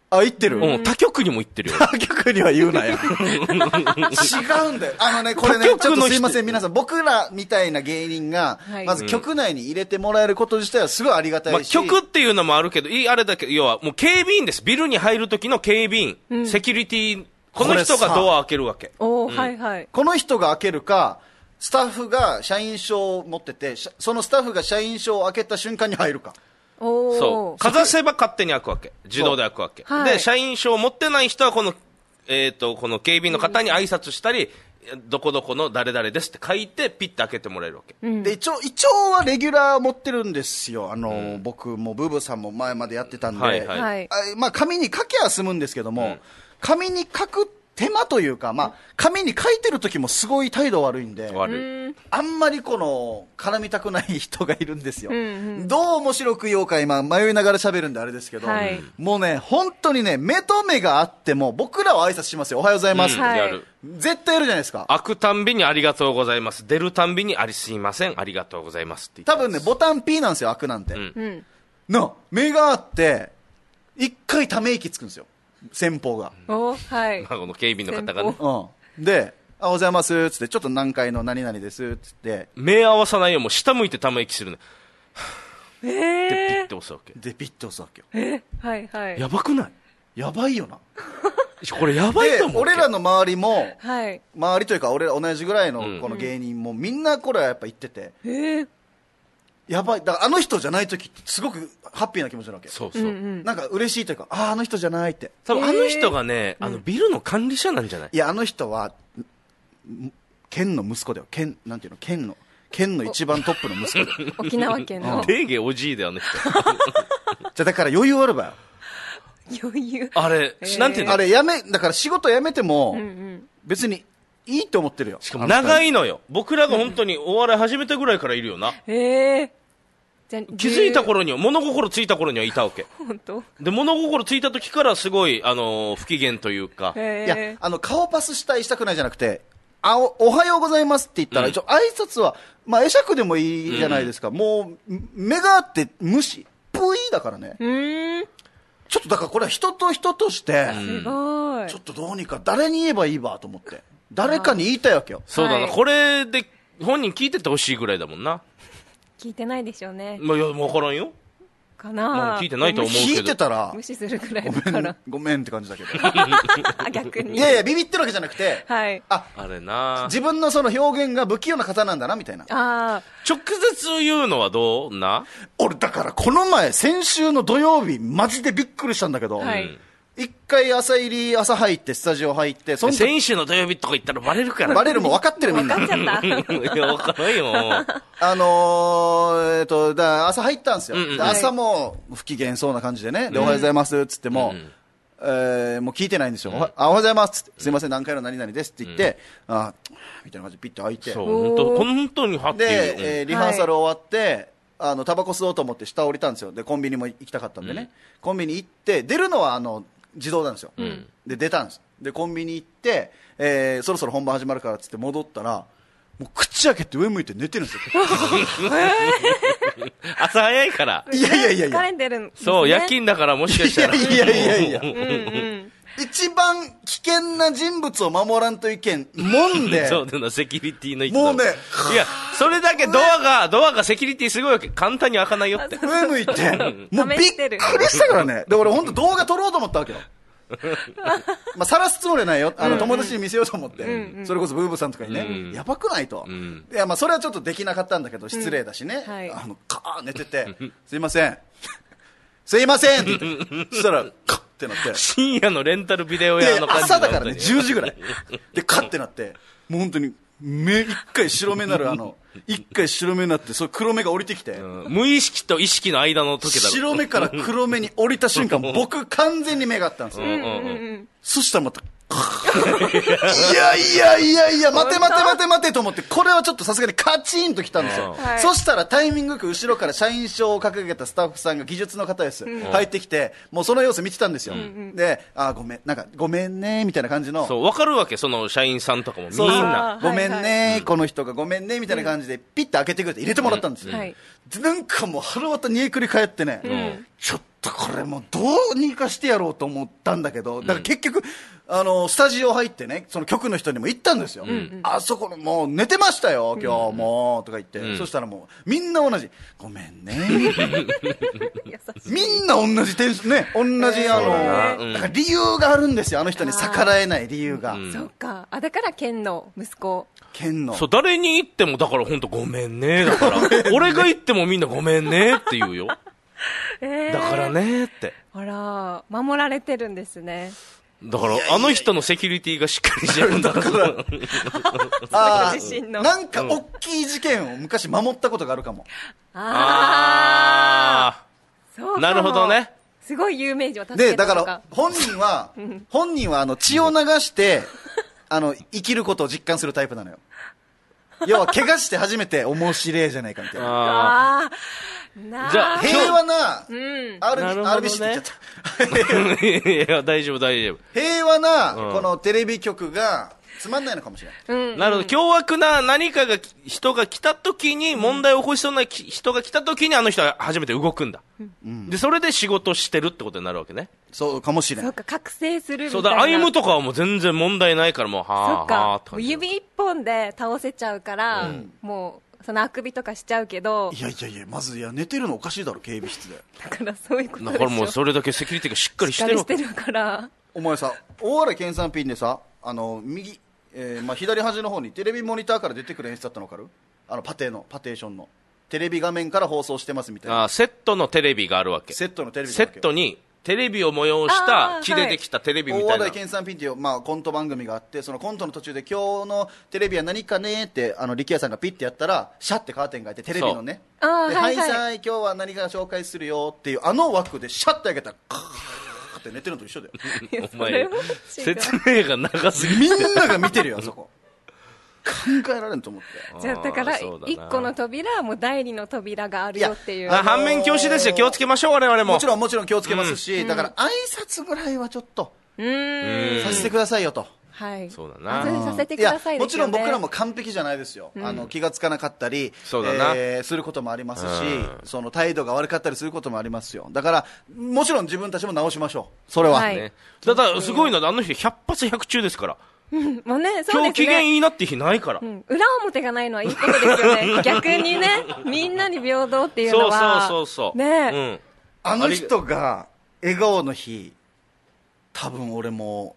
あ、行ってる、 うん、他局にも行ってるよ。 他局には言うなよ。違うんだよ。あのね、これね、ちょっとすいません、皆さん、僕らみたいな芸人が、はい、まず局内に入れてもらえること自体はすごいありがたいし。 まあ、局っていうのもあるけど、いいあれだけど、要はもう警備員です。ビルに入る時の警備員、うん、セキュリティ、この人がドア開けるわけ。 おー、うん、はいはい。 この人が開けるか、スタッフが社員証を持ってて、そのスタッフが社員証を開けた瞬間に入るか。 そう。かざせば勝手に開くわけ。自動で開くわけ。はい、で、社員証を持ってない人は、この、えっと、この警備員の方に挨拶したり、うん、どこどこの誰々ですって書いて、ピッて開けてもらえるわけ。 うん、で、一応、一応はレギュラー持ってるんですよ。あの、うん、僕もブーブーさんも前までやってたんで、はいはい、あまあ、紙に書けは済むんですけども、うん、紙に書く手間というか、まあ、紙に書いてる時もすごい態度悪いんで、悪い。あんまりこの、絡みたくない人がいるんですよ。うんうん、どう面白く言おうか今、迷いながら喋るんであれですけど、はい、もうね、本当にね、目と目があっても、僕らは挨拶しますよ。おはようございます。うん、やる。絶対やるじゃないですか。 開くたんびにありがとうございます。出るたんびにありすいません、ありがとうございますって言ってます。 多分ね、ボタン P なんですよ、開くなんて。うん、の、目があって、一回ため息つくんですよ。先方が。 おはい。 この警備の方がね。 うん。で、おはようございますつって、ちょっと何階の何々ですつって。 目合わさないよ、もう下向いてため息するね。 えー。 で、ピッて押すわけ。 で、ピッて押すわけよ。 えー、はいはい。 やばくない？ やばいよな。 これやばいと思う。 俺らの周りも、 はい。 周りというか、俺ら同じぐらいのこの芸人も、みんなこれはやっぱ言ってて。 えー。 やばい。だからあの人じゃないときってすごくハッピーな気持ちなわけ。 そうそう。うんうん、 なんか嬉しいというか、ああ、あの人じゃないって。 多分あの人がね、あのビルの管理者なんじゃない？ いや、あの人は、県の息子だよ。県、なんていうの、県の、県の一番トップの息子だよ。 沖縄県の。 デーゲおじいだよ、あの人。 じゃだから余裕あるばよ。 余裕。 あれ、なんていうの？ あれ、やめ、だから仕事辞めても、うんうん、別に、いいと思ってるよ。 しかも長いのよ。僕らが本当にお笑い始めたぐらいからいるよな。 へえ。 気づいた頃には、物心ついた頃にはいたわけ。 本当？ で、物心ついた時からすごい、あのー、不機嫌というか。 いや、あの、顔パスしたいしたくないじゃなくて、あお、おはようございますって言ったら、うん、一応挨拶は、まあ、会釈でもいいじゃないですか。うん、もう、目があって無視。ぷいだからね。 うーん。 ちょっとだからこれは人と人として、 すごい。 ちょっとどうにか誰に言えばいいわと思って。誰かに言いたいわけよ。 そうだな、はい、これで本人聞いててほしいぐらいだもんな。 聞いてないでしょうね。 まあ、いや、分からんよ。 かな聞いてないと思うけど。 聞いてたら無視するぐらいだからごめん、ごめんって感じだけど。 逆に。 いやいや、ビビってるわけじゃなくて、 はい。 あ、あれな。 自分のその表現が不器用な方なんだなみたいな。 ああ。 直接言うのはどうな？ 俺だからこの前先週の土曜日マジでびっくりしたんだけど。はい。一回朝入り、朝入って、スタジオ入って、 その先週の土曜日とか言ったらバレるから。 バレるも分かってるみんな。 分かっちゃった。いや、分からんよ。 あのー、えっと、だ朝入ったんですよ。うんうん、朝も不機嫌そうな感じでね、で、おはようございます、つっても、うんえー、もう聞いてないんですよ。うん、あ、おはようございます、つって、すいません、何回の何々ですって言って、うん、あみたいな感じでピッと開いて。 そう、本当本当にはっきり。 で、えー、リハーサル終わって、はいあの、タバコ吸おうと思って下降りたんですよ。で、コンビニも行きたかったんでね。うん、コンビニ行って、出るのは、あの、自動なんですよ。うん、で、出たんです。で、コンビニ行って、えー、そろそろ本番始まるからっつって戻ったら、もう口開けて上向いて寝てるんですよ。 朝早いから。 いやいやいやいや。 疲れてるんですね。 そう、夜勤だからもしかしたら。 いやいやいやいや。うんうん一番危険な人物を守らんといけんもんで。 そうだな、セキュリティのもうね。 いや、それだけドアが、ドアがセキュリティすごいわけ。簡単に開かないよって。 上向いて。もうびっくりしたからね。で、俺ほんと動画撮ろうと思ったわけよ。まあ、晒すつもりはないよ。あの、友達に見せようと思って。うんうん、それこそブーブーさんとかにね。うん、やばくないと、うん。いや、まあ、それはちょっとできなかったんだけど、失礼だしね。うんはい、あの、カー寝てて、すいません。すいませんって言って。そしたら、カッってなって。 深夜のレンタルビデオ屋の感じ。 朝だからね、じゅうじぐらい。で、カッってなって、もう本当に、目、一回白目なる、あの、一回白目になって、それ黒目が降りてきて、 うん。無意識と意識の間の時だろ。 白目から黒目に降りた瞬間、僕完全に目があったんですよ。うんうんうん、そしたらまた、いやいやいやいや、待て待て待て待てと思って、これはちょっとさすがにカチンときたんですよ。はい、そしたらタイミングよく後ろから社員証を掲げたスタッフさんが技術の方です。うん、入ってきて、もうその様子見てたんですよ。うん、で、あ、ごめん、なんか、ごめんね、みたいな感じの。 そう、わかるわけ、その社員さんとかもみんな。 ごめんね、はいはい、この人がごめんね、みたいな感じで、ピッて開けてくれて入れてもらったんですよ。うんはい、なんかもう腹渡煮えくり返ってね、うん、ちょっとこれもうどうにかしてやろうと思ったんだけど、だから結局、うん、あのスタジオ入ってね、その局の人にも言ったんですよ、うん、あそこのもう寝てましたよ今日も、うん、とか言って、うん、そしたらもうみんな同じ、ごめんねみんな同じテンションね、同じ、あの、うん、だから理由があるんですよ、あの人に逆らえない理由が、うん、 そうか、あ、だからケンの息子、 ケンの、 そう、誰に言ってもだから本当ごめんねだから俺が言ってもみんなごめんねって言うよえー、だからねって、 あら、守られてるんですね。 だからあの人のセキュリティがしっかりしてるんだからあなんか大きい事件を昔守ったことがあるかも。 ああ、そうなるほどね。 すごい有名人を助けたとか。 でだから本人は本人はあの血を流してあの生きることを実感するタイプなのよ。要は怪我して初めて面白いじゃないかみたいな。ああ、 じゃあ平和な、うん、アールビーシー って言っちゃったいや大丈夫大丈夫、 平和な、うん、このテレビ局がつまんないのかもしれない、 うん、なるほど。凶悪な何かが人が来た時に、問題を起こしそうな人が来た時にあの人は初めて動くんだ、うん、でそれで仕事してるってことになるわけね。 そうかもしれない。 そうか、覚醒するみたいな。 そうだ、歩むとかはもう全然問題ないから、もうはあはあとか指一本で倒せちゃうから、うん、もうそのあくびとかしちゃうけど、 いやいやいや、まずいや寝てるのおかしいだろ警備室で。 だからそういうことでしょ。 だからもうそれだけセキュリティがしっかりしてるしっかりしてるから。 お前さ、大洗健産ピンでさ、あの右、えーまあ、左端の方にテレビモニターから出てくる演出だったの分かる？あのパテのパテーションのテレビ画面から放送してますみたいな。 あ、セットのテレビがあるわけ。 セットのテレビセットにテレビを催した木でできたテレビみたいな、 はい、大洗健産ピンっていう、まあ、コント番組があって、そのコントの途中で今日のテレビは何かねってあの力也さんがピッてやったらシャッてカーテンが開いてテレビのね、で、はいはい、はい、今日は何か紹介するよっていうあの枠でシャッて開けたらカーって寝てるのと一緒だよお前説明が長すぎてみんなが見てるよあそこ考えられんと思って。 じゃあだから一個の扉はもう第二の扉があるよっていう。 あ、反面教師ですよ。気をつけましょう我々も。 もちろんもちろん気をつけますし、うん、だから挨拶ぐらいはちょっとうんさせてくださいよと。 はい。 そうだな。 させてくださいですよね。 いやもちろん僕らも完璧じゃないですよ。うん、あの気がつかなかったり、 そうだな、 えー、することもありますし、その態度が悪かったりすることもありますよ。だからもちろん自分たちも直しましょう。それは。はい、 ね、だからすごいのであの人百発百中ですから。 もうね、そうですね、 今日機嫌いいなって日ないから、 うん、裏表がないのはいいことですよね逆にね、みんなに平等っていうのはそうそうそうそう、 ね、うん、 あの人が笑顔の日多分俺も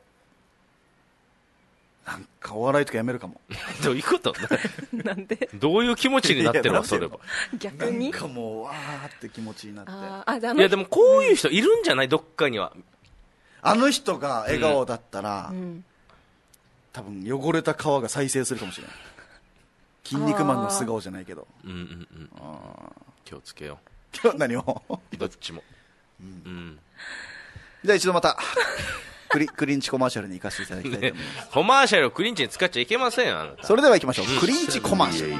なんかお笑いとかやめるかもどういうことなんでどういう気持ちになってるのそれは。 逆になんかもうわーって気持ちになって。 ああ、 いやでもこういう人いるんじゃない、どっかには。 あの人が笑顔だったら、うん、多分汚れた皮が再生するかもしれない。筋肉マンの素顔じゃないけど。うんうんうん。 あ、気をつけよう。今日何をどっちも、 うんうん、じゃあ一度またクリクリンチコマーシャルに行かせていただきたいと思います、ね、 コマーシャルをクリンチに使っちゃいけませんよあなた。 それでは行きましょう、うん、クリンチコマーシャル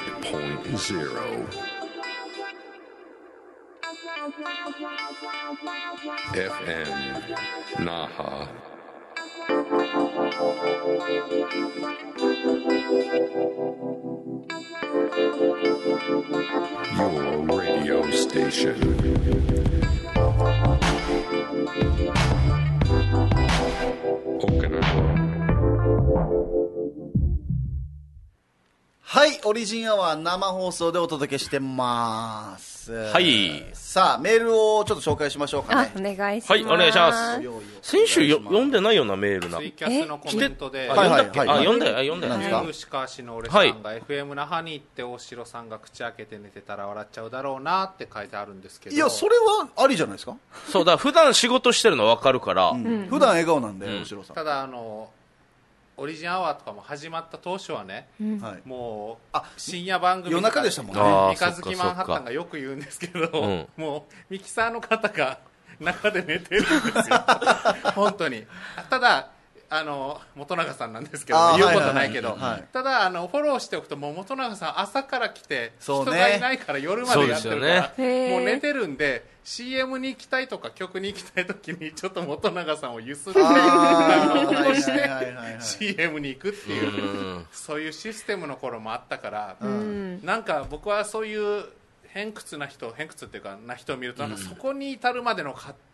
エフエム 那覇Your radio station. Okinawa. はい、オリジンアワー生放送でお届けしてます。 はい。 さあ、メールをちょっと紹介しましょうかね。 あ、お願いします。 はい、お願いします。先週よ読んでないようなメールな。 ツイキャスのコメントで、 あ、読んだっけ、あ、読んだよ、読んだよ。 何ですか？牛川市の俺さんが エフエム 那覇に行って大城さんが口開けて寝てたら笑っちゃうだろうなって書いてあるんですけど。 いや、それはありじゃないですか。 そうだ、普段仕事してるの分かるから。うん、 普段笑顔なんで、大城さん。 ただ、あの、オリジンアワーとかも始まった当初はね、うん、もう深夜番組夜中でしたもんね。 三日月マンハッタンがよく言うんですけど、うん、もうミキサーの方が中で寝てるんですよ本当に。ただあの元永さんなんですけど言うことないけど、はいはいはいはい、ただあのフォローしておくともう元永さん朝から来て人がいないから夜までやってるから、ね、もう寝てるんで シーエム に行きたいとか曲に行きたいときにちょっと元永さんをゆすって起こして シーエム に行くっていう、そういうシステムの頃もあったから、うん、なんか僕はそういう偏屈な人偏屈っていうかな人を見るとなんかそこに至るまでのか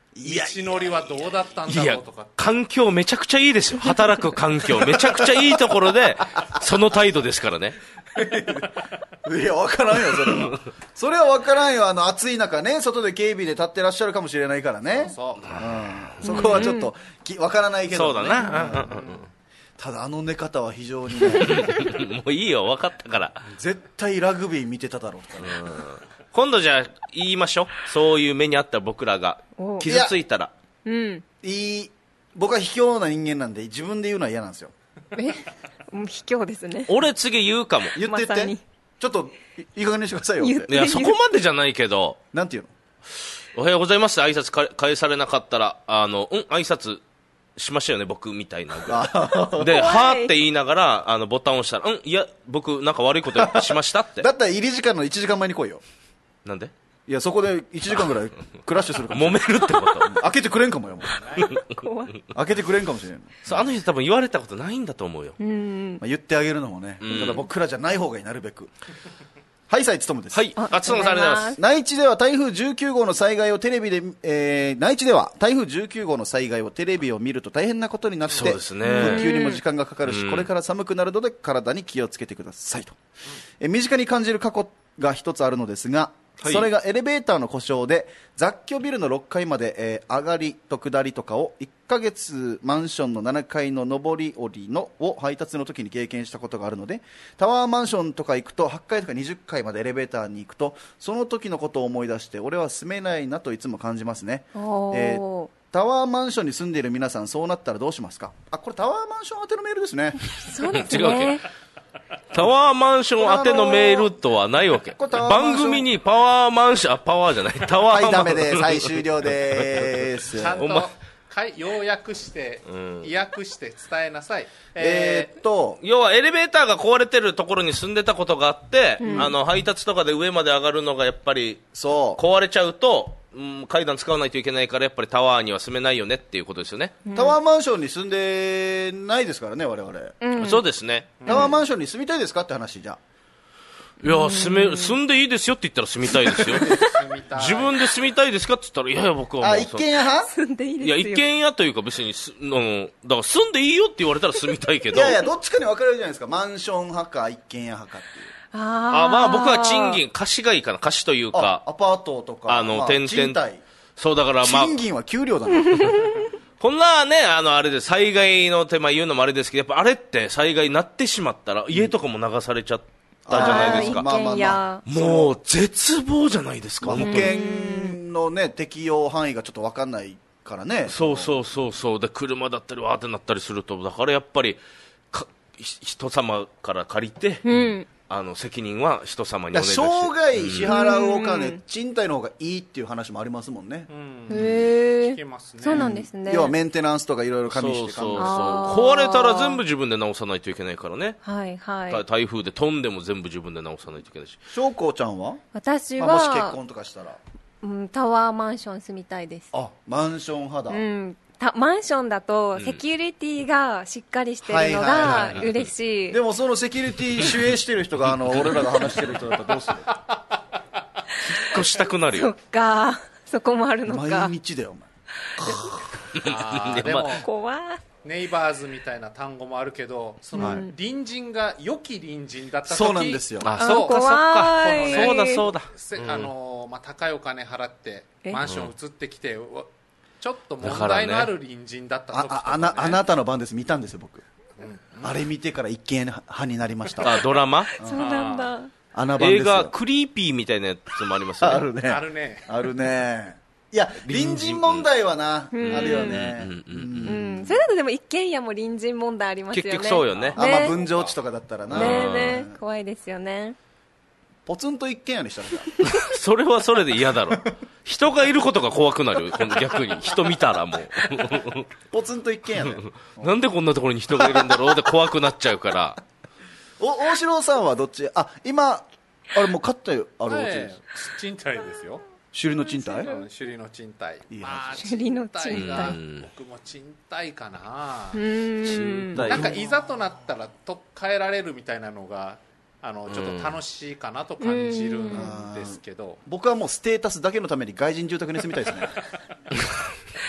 道のりはどうだったんだろうとか。 環境めちゃくちゃいいですよ。働く環境めちゃくちゃいいところでその態度ですからね。 いや分からんよそれは。それは分からんよ。あの暑い中ね、外で警備で立ってらっしゃるかもしれないからね。そう、うん、そこはちょっとき分からないけど、ね、 そうだな、うんうんうん、 ただあの寝方は非常に、ね、 もういいよ分かったから。 絶対ラグビー見てただろうとか、ね、うん、 今度じゃあ言いましょう。そういう目にあった僕らが傷ついたら。 うん、 いい。僕は卑怯な人間なんで自分で言うのは嫌なんですよ。 え卑怯ですね。 俺次言うかも。 言ってって、ま、ちょっといい加減にしてくださいよって。 いやそこまでじゃないけど、 なんていうの、 おはようございます挨拶か返されなかったら、あのうん挨拶しましたよね僕みたいなではーって言いながらあのボタンを押したら、うんいや僕なんか悪いことしましたってだったら入り時間のいちじかんまえに来いよ。 なんで？ いやそこでいちじかんぐらいクラッシュするかも。 揉めるってこと開けてくれんかもよ。もう怖い。開けてくれんかもしれない。 そうあの人多分言われたことないんだと思うよ。 うん、まあ、言ってあげるのもね、ただ僕らじゃない方がいいなるべく。はいさいつともです。 はい、あつともさんありがとうございます。 内地では台風じゅうきゅうごうの災害をテレビで、えー、内地では台風じゅうきゅうごうの災害をテレビを見ると大変なことになって、 そうですね、 復旧にも時間がかかるし、これから寒くなるので体に気をつけてくださいと、えー、身近に感じる過去が一つあるのですが、はい、それがエレベーターの故障で雑居ビルのろっかいまで、えー、上がりと下りとかをいっかげつマンションのななかいの上り下りのを配達の時に経験したことがあるので、タワーマンションとか行くとはちかいとかにじゅっかいまでエレベーターに行くとその時のことを思い出して俺は住めないなといつも感じますね。えー、タワーマンションに住んでいる皆さんそうなったらどうしますか。あこれタワーマンション宛てのメールですね。 そうですね。 違うわけ。タワーマンション宛てのメールとはないわけ。番組にパワーマンション、あ、パワーじゃない、タワーマンション。 はい、ダメです。はい、終了です。 ちゃんと要約して、うん、意訳して伝えなさい。 えー、っと、 要はエレベーターが壊れてるところに住んでたことがあって、うん、あの配達とかで上まで上がるのがやっぱり壊れちゃうと、うん、階段使わないといけないからやっぱりタワーには住めないよねっていうことですよね。 タワーマンションに住んでないですからね我々、 うん、そうですね。 タワーマンションに住みたいですかって話。じゃあいや住め住んでいいですよって言ったら住みたいですよ。自分で住みたいですかって言ったらいやいや僕はもうあ一軒家派住んでいいですよ。 いや一軒家というか別にすあのだから住んでいいよって言われたら住みたいけどいやいやどっちかに分かれるじゃないですか。マンション派か一軒家派かっていう。 ああまあ僕は賃金貸しがいいかな。貸しというかアパートとかあの、 まあ、 点々 賃貸。 そうだからまあ賃金は給料だな。 こんなねあのあれで災害の手間言うのもあれですけどやっぱあれって災害になってしまったら家とかも流されちゃったじゃないですか。 まあまあまあもう絶望じゃないですか。 保険のね適用範囲がちょっと分かんないからね。 そうそうそうそうで車だったりわーってなったりするとだからやっぱりか人様から借りて、うんあの責任は人様にお願いして、 生涯支払うお金、うん、賃貸の方がいいっていう話もありますもんね。 うん、へえ、そうなんですね。 要はメンテナンスとかいろいろ加味してそうそうそう壊れたら全部自分で直さないといけないからね。 はいはい。 台風で飛んでも全部自分で直さないといけないし。 翔子ちゃんは私は、 まあ、もし結婚とかしたら、 うん、タワーマンション住みたいです。 あマンション派だ、 うんマンションだとセキュリティがしっかりしてるのが嬉しい。 でもそのセキュリティ守衛してる人があの俺らが話してる人だったらどうする。引っ越したくなるよ。 そっかそこもあるのか。 毎日だよお前。あでも怖い。 ネイバーズみたいな単語もあるけどその隣人が良き隣人だった時、 そうなんですよ。 あそうかそうか、 ね、 そうだそうだ、 うん、あのまあ、高いお金払ってマンション移ってきて、うんちょっと問題のある隣人だった時とか、ね、 あ, あ, なあなたの番です見たんですよ僕、うんうん、あれ見てから一軒家派になりました。 あドラマそうなんだ。 穴番ですよ。 映画クリーピーみたいなやつもありますよね。 あるねあるねあるね。いや隣人問題はな、うん、あるよね、うんうんうんうん、それだとでも一軒家も隣人問題ありますよね。 結局そうよね。 あ、まあ、分譲地とかだったらなねえねえ怖いですよね。 ポツンと一軒家にしたらそれはそれで嫌だろ。人がいることが怖くなる。逆に人見たらもうポツンと一軒家だよなんでこんなところに人がいるんだろうで怖くなっちゃうから。 お大城さんはどっち。あ今あれもう買ったよあるお家です、 賃貸ですよ。 首里の賃貸、 うん、首里の賃貸。いい、 まあ、首里の賃貸僕も賃貸かな。 うんなんかいざとなったらと変えられるみたいなのがあのちょっと楽しいかなと感じるんですけど、 僕はもうステータスだけのために外人住宅に住みたいですね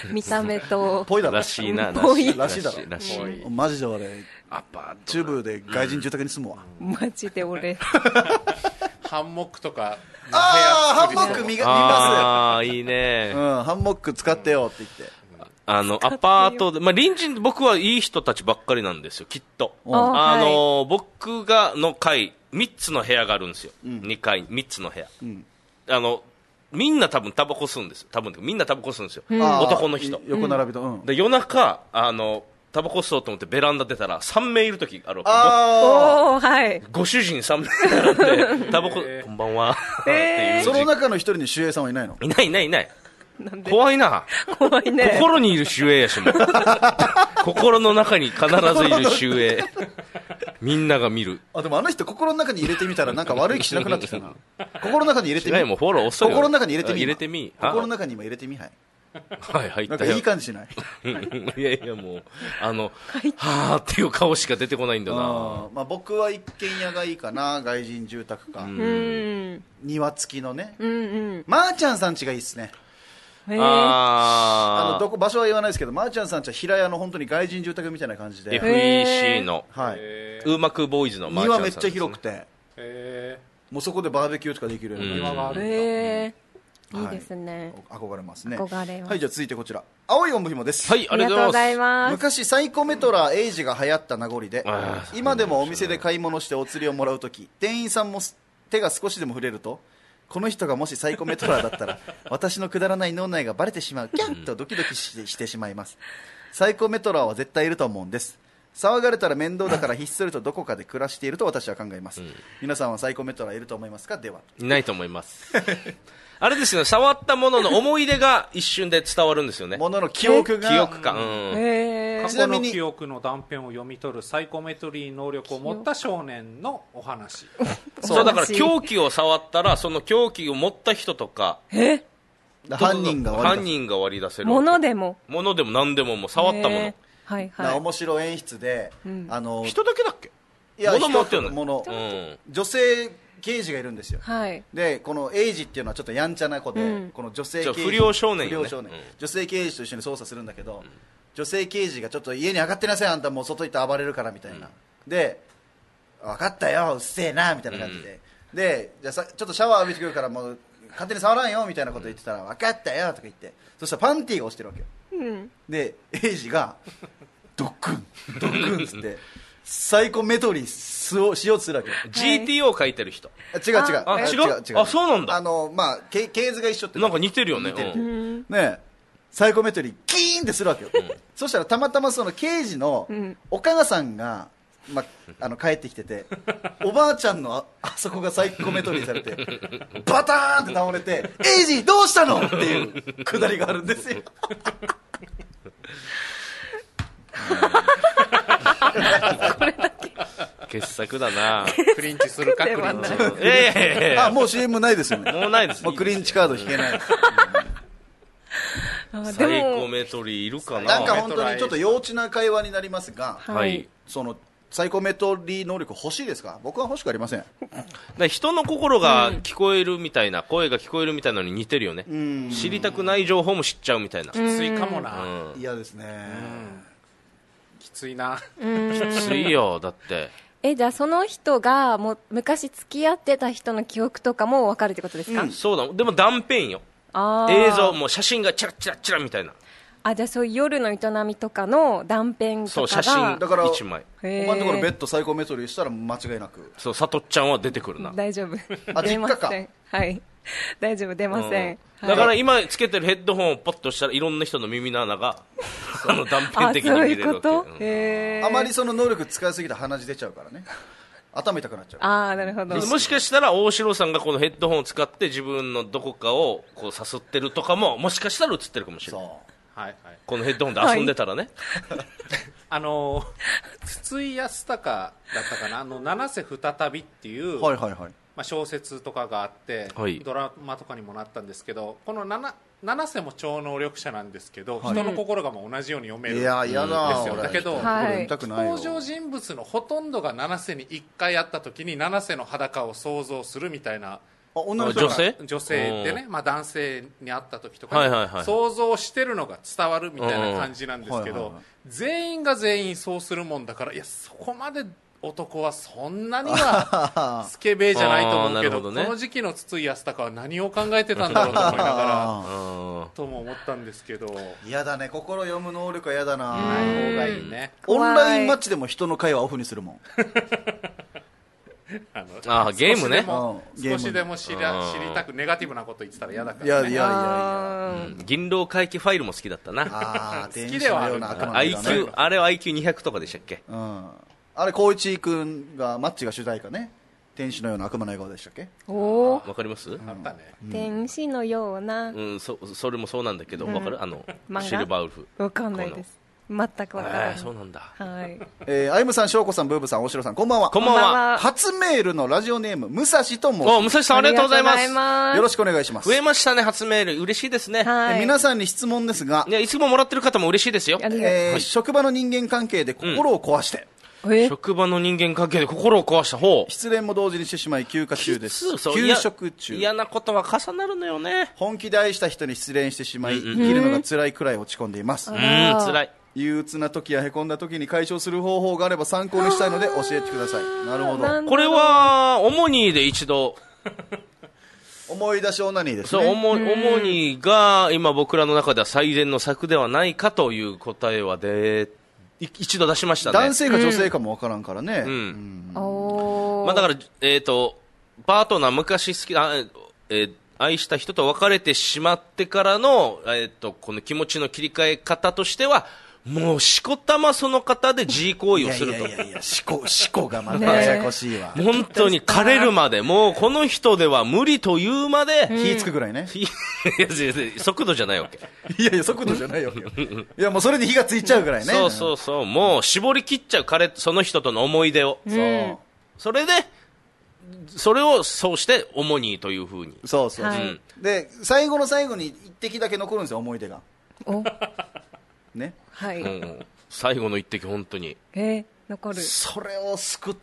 見た目とぽいだろらしいな、 ぽいらしいだろらしい。 マジで俺アパート中部で外人住宅に住むわ、 マジで俺ハンモックとかああハンモック見が見まああいいね、 す、うん、ハンモック使ってよって言って、 あのアパートで、まあ、隣人僕はいい人たちばっかりなんですよきっと。あの、はい、僕がの階みっつの部屋があるんですよ、うん、にかいみっつの部屋、うん、あのみんな多分タバコ吸うんですよ、多分みんなタバコ吸うんですよ、うん、男の人横並びと、うん、 で夜中あのタバコ吸おうと思ってベランダ出たらさんめいいる時あるわけ。 あ、はい、 ご主人さんめい並んでタバコ、えー、こんばんは、 えー、っていうその中の一人に守衛さんはいないの？ いないいないいない。怖いな。 怖いね。 心にいる守衛やしも心の中に必ずいる守衛みんなが見る。 あでもあの人心の中に入れてみたらなんか悪い気しなくなってきたな心の中に入れてみ。 もうフォロー遅いよ。 心の中に入れてみ。 入れてみ。 心の中に今入れてみ。はい。 はい入ったよ。 なんかいい感じしないいやいやもうあのはーっていう顔しか出てこないんだな。 あ、まあ、僕は一軒家がいいかな。外人住宅か、うん、庭付きのね、うんうん、まーちゃんさん家がいいっすね。ああのどこ場所は言わないですけど、まーちゃんさんちは平屋の本当に外人住宅みたいな感じでエフイーシー の、 はい、 ウーマクボーイズのまーちゃんさん、ね、 庭めっちゃ広くて、へもうそこでバーベキューとかできるような庭があるんだ。 へいいですね、 はい、憧れますね。 憧れます。 はい、じゃあ続いてこちら青いおんぶひもです。 はい、ありがとうございます。 昔サイコメトラーエイジが流行った名残で、今でもお店で買い物してお釣りをもらうとき、店員さんも手が少しでも触れると、この人がもしサイコメトラーだったら私のくだらない脳内がバレてしまう、キャンとドキドキ し, してしまいます。サイコメトラーは絶対いると思うんです。騒がれたら面倒だからひっそりとどこかで暮らしていると私は考えます、うん、皆さんはサイコメトラーいると思いますか？ではいないと思いますあれですよね、触ったものの思い出が一瞬で伝わるんですよね。 ものの記憶が記憶か、うん、 過去の記憶の断片を読み取るサイコメトリー能力を持った少年のお話そうだから凶器を触ったらその凶器を持った人とかえ犯人が割り出せる。 犯人が割り出せる。 物でも物でも何でももう触ったもの、 はいはい、 面白い演出で、うん、あの人だけだっけ？ いや物持ってるの物、うん、女性刑事がいるんですよ、はい、でこのエイジっていうのはちょっとやんちゃな子で、うん、この女性刑事不良少年よね、 不良少年、うん、女性刑事と一緒に捜査するんだけど、うん、女性刑事がちょっと家に上がってなさい、あんたもう外行って暴れるからみたいな、うん、で分かったようっせえなみたいな感じで、うん、でじゃあさちょっとシャワー浴びてくるからもう勝手に触らんよみたいなこと言ってたら、うん、分かったよとか言って、そしたらパンティーが落ちてるわけよ、うん、でエイジがドックンドックンっつってサイコメトリーをしようとするわけよ。 ジーティーオー 書いてる人。 違う違う。 あ、違う違う。あ、そうなんだ。 あのまあ系図が一緒ってなんか似てるよね。 似てる、うん、ねサイコメトリーキーンってするわけよ、うん、そしたらたまたまその刑事のお母さんが、まあ、あの帰ってきてておばあちゃんの あ, あそこがサイコメトリーされてバターンって倒れてエイジどうしたのっていうくだりがあるんですよこれだけ傑作だな。 クリンチするかクリンチええー、 あもう シーエム ないですよね。 もうないです。 もうクリンチカード引けないサイコメトリーいるかな。 なんか本当にちょっと幼稚な会話になりますが、 はい、 そのサイコメトリー能力欲しいですか？僕は欲しくありません。 だ人の心が聞こえるみたいな、うん、声が聞こえるみたいなのに似てるよね。知りたくない情報も知っちゃうみたいな。 きついかもな。 嫌、うん、ですね。 きついな。 きついよだって。 えじゃあその人がもう昔付き合ってた人の記憶とかも分かるってことですか？ うん、そうだ。でも断片よ。あ映像も写真がチラチラチラみたいな。 あじゃあそういう夜の営みとかの断片とかがそう写真だからいちまい。 お前のところベッドサイコメトリーしたら間違いなく。 そうさとっちゃんは出てくるな。 大丈夫。 あ実家か。 はい大丈夫出ません、 うん、だから今つけてるヘッドホンをポッとしたらいろんな人の耳の穴があの断片的に見れるわけ。 あそういうこと、うん、へあまりその能力使いすぎたら鼻血出ちゃうからね。頭痛くなっちゃう。 ああなるほど。 もしかしたら大城さんがこのヘッドホンを使って自分のどこかをこうさすってるとかももしかしたら映ってるかもしれない。そうはいはい、このヘッドホンで遊んでたらね、はい、 あの筒井康隆だったかな、あの七瀬再びっていう、 はいはいはい、 まあ、小説とかがあって、はい、ドラマとかにもなったんですけど、この 七, 七瀬も超能力者なんですけど、はい、人の心がも同じように読めるんですよ。いや嫌だ、だけど、はい、登場人物のほとんどが七瀬にいっかい会った時に七瀬の裸を想像するみたいな女の人女性女性でね、まあ、男性に会った時とか、 はいはいはい、 想像してるのが伝わるみたいな感じなんですけど、全員が全員そうするもんだから、いやそこまで男はそんなにはスケベじゃないと思うけどど、ね、この時期の筒井康隆は何を考えてたんだろうと思いながらとも思ったんですけど、 嫌だね、心読む能力は嫌だな。 ない方がいいね。 オンラインマッチでも人の会話オフにするもんあのあゲームね、 少しでも知り知りたくネガティブなこと言ってたら嫌だから、ね、 いやいやいやいや、 うん、銀狼回帰ファイルも好きだったな。 あ好きではあるんだ。 アイキュー あれは アイキューにひゃく とかでしたっけ、 うん、あれ光一君がマッチが主題歌ね、天使のような悪魔の笑顔でしたっけ。 おわかります、 あったね、 うん、天使のような、 うん、そ, それもそうなんだけど、わ、うん、かるあのシルバーウルフわかんないです、全くわからない、 えー、そうなんだ、 はい、 えー、あゆむさん、しょうこさん、ブーブさん、大城さん、こんばんは。 こんばんは。 初メールのラジオネーム武蔵と申します。 お武蔵さんありがとうございます。 よろしくお願いします。 増えましたね、初メール嬉しいですね、 はい、えー、皆さんに質問ですが、 いやいつももらってる方も嬉しいですよ、 えーはい、職場の人間関係で心を壊して、 うん、職場の人間関係で心を壊した方、 失恋も同時にしてしまい休暇中です。休職中、 嫌なことは重なるのよね。 本気で愛した人に失恋してしまい、うん、生きるのが辛いくらい落ち込んでいます。 うん、辛い。 憂鬱な時やへこんだ時に解消する方法があれば参考にしたいので教えてください。なるほど。 これはオモニーで一度思い出しオナニーですね。 そう、オモニーが今僕らの中では最善の策ではないかという答えはで一度出しましたね。 男性か女性かもわからんからね、うんうん、まあ、だから、えーと、パートナー昔好きな、えー愛した人と別れてしまってからの、えー、とこの気持ちの切り替え方としては、もうしこたまその方で自慰行為をすると。 いやいやいや、しこ、しこがまたややこしいわ。 本当に枯れるまで、もうこの人では無理というまで、 火つくぐらいね。 いやいや速度じゃないわけ。 いやいや、速度じゃないわけよ。いや、もうそれに火がついちゃうぐらいね。 そうそうそう、もう絞り切っちゃう、彼、その人との思い出を。 そう。 それで、それをそうしてオモニーというふうに。 そうそう、はい、で最後の最後に一滴だけ残るんですよ、思い出が。おね、 はい、 うん、最後の一滴本当に、 えー、残る。 それをすくって、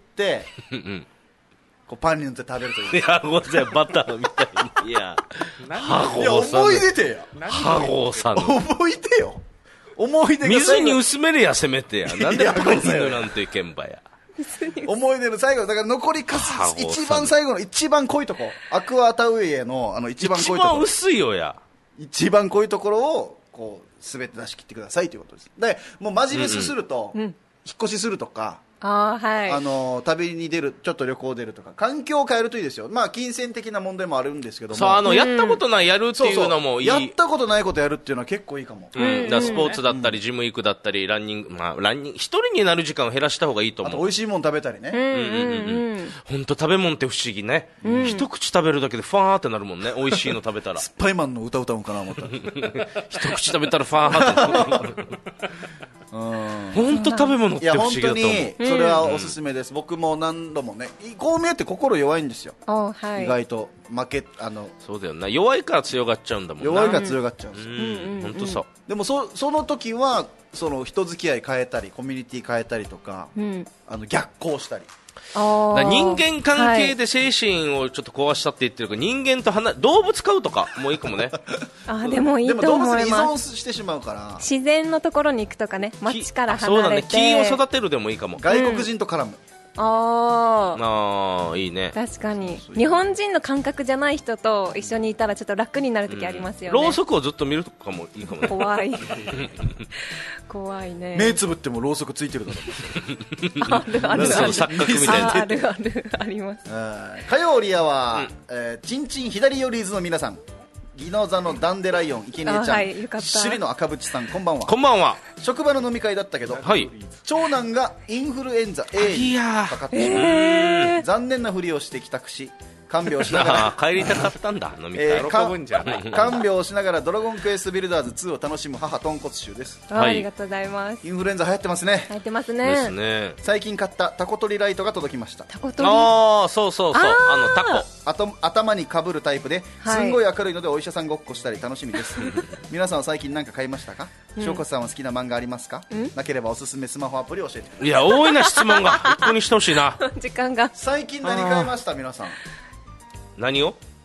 うん、こうパンに塗って食べるという。 いや、ごめんなさい、バターみたいに。いや、 いや思い出てや。 ハゴーさん。 思い出よ。思い出が水に薄めるや、せめてや。なんでパンに塗らんといけんばや。 思い出の最後だから、残りかす一番最後の一番濃いとこ、アクアタウェイのあの一番濃いところ、 一番薄いよや、 一番濃いところをこうすべて出し切ってくださいということです。でもう真面目すると、うんうん、引っ越しするとか、 あ、はい、 あの旅に出る、ちょっと旅行出るとか、環境を変えるといいですよ。まあ金銭的な問題もあるんですけども、 そう、あの、うん、やったことないやるっていうのもいい。 そうそう、やったことないことやるっていうのは結構いいかも、 うん、だスポーツだったり、ジム行くだったり、ランニング、まあランニング一人になる時間を減らした方がいいと思う。 あと美味しいもの食べたりね。 本当食べ物って不思議ね、うん、一口食べるだけでファーってなるもんね。美味しいの食べたらスパイマンの歌歌うんかな思ったら一口食べたらファーってなる本当食べ物って不思議だと思う。いや本当にそれはおすすめです、うん、僕も何度もね、こう見えて心弱いんですよ、 はい、 意外と負け、あのそうだよな、弱いから強がっちゃうんだもんな。 弱いから強がっちゃうんですよ、 本当そう。 でも そ, その時はその人付き合い変えたり、コミュニティ変えたりとか、うん、あの逆行したり、 だ人間関係で精神をちょっと壊したって言ってるから、はい、人間と離動物飼うとかもういいかもねあでもいいと思います。でも動物に依存してしまうから、 自然のところに行くとかね、街から離れて、 そうだね、木を育てるでもいいかも。 外国人と絡む、うん、 ああいいね。 確かに日本人の感覚じゃない人と一緒にいたらちょっと楽になるときありますよね、 うん、ろうそくをずっと見るとかもいいかもね。 怖い怖いね。 目つぶってもろうそくついてるだろあるあるある錯覚みたいな。 あるあるあります。 火曜リアは、うんえー、ちんちん左寄り図の皆さん、ギノザのダンデライオン、池姉ちゃん、はい、首里の赤渕さん、こんばんは。 こんばんは。 職場の飲み会だったけど、 はい、 長男がインフルエンザ A にかかってしまう、えー、残念なふりをして帰宅し、看病しながら帰りたかったんだ飲み会、えー、喜ぶんじゃない看病しながらドラゴンクエストビルダーズツーを楽しむ母豚骨臭です。 あ、はい、ありがとうございます。 インフルエンザ流行ってますね。 流行ってますね。 ですね。 最近買ったタコ取りライトが届きました。 タコ取り、 ああそうそうそう、あのタコあと頭にかぶるタイプで、すんごい明るいのでお医者さんごっこしたり楽しみです、はい、皆さんは最近何か買いましたか？翔子、うん、さんは好きな漫画ありますか？なければおすすめスマホアプリを教えてください。 いや多いな質問が一個にしてほしいな時間が。 最近何買いました皆さん？ 何を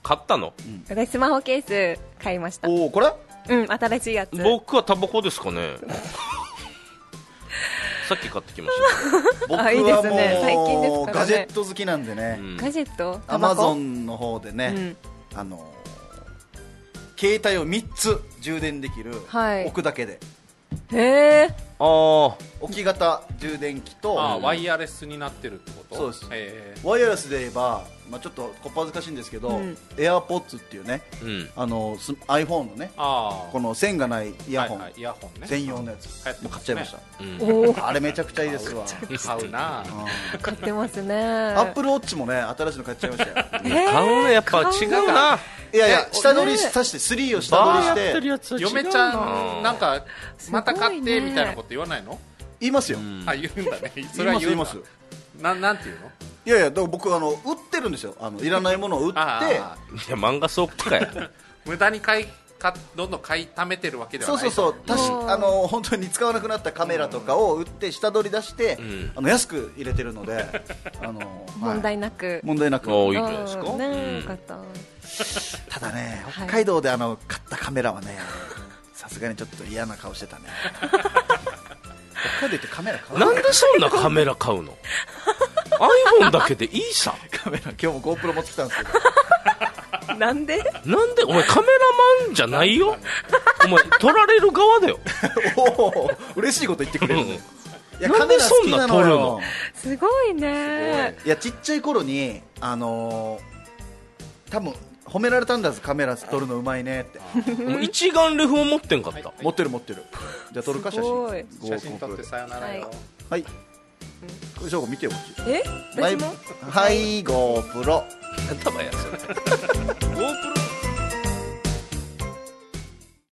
買ったの？ 私スマホケース買いました。 おお、これ？ うん、新しいやつ。 僕はタバコですかね。さっき買ってきました僕はもういいですね、最近ですからね、ガジェット好きなんでね、 うん、ガジェットアマゾンの方でね、うん、あの携帯をみっつ充電できる、はい、置くだけで、 へー、 あ置き型充電器と、 あワイヤレスになってるってこと？ そうです、えー、ワイヤレスで言えば、まあ、ちょっとこっぱ恥ずかしいんですけど、うん、AirPods っていうね、うん、あの iPhone のね、あこの線がないイヤホン、はいはい、イヤホンね、専用のやつ、ね、もう買っちゃいました、うん、あれめちゃくちゃいいですわ。 買うな買ってますね。 アップルウォッチもね新しいの買っちゃいましたよ。 えー、買うのやっぱ違うな。 いやいや、下取りさして、スリーを下取りして、 嫁ちゃんなんかまた買ってみたいなこと言わないの？ 言いますよ。 あ、言うんだね。それは言います。な、なんて言うの？ いやいや、だから僕あの売ってるんですよ。あのいらないものを売って、いや漫画ソープかよ。 無駄に買いかどんどん買い貯めてるわけではない。 そうそうそう。たしあの本当に使わなくなったカメラとかを売って下取り出して、うん、あの安く入れてるので、あの、はい、 問題なく問題なく。 おー、いいじゃないですか。 ね、よかった。 ただね、北海道であの買ったカメラはね、さすがにちょっと嫌な顔してたね。北海道ってカメラ買う？ なんでそんなカメラ買うの？ iPhone だけでいいさ。 カメラ今日も GoPro 持ってきたんですけど。なんで？ なんでお前カメラマンじゃないよ。お前撮られる側だよ。 おお、嬉しいこと言ってくれるね。いや、カメラ好きなのよ。 すごいね。 いや、ちっちゃい頃にあのー、多分褒められたんだぞ、カメラ撮るのうまいねって。 一眼レフを持ってんかった。 持ってる持ってる。じゃあ撮るか、写真。 写真撮ってさよならよ。 はい。これショーゴ見てよ、こっち。 え？私も？ はい、GoPro。 頭やそれ。GoPro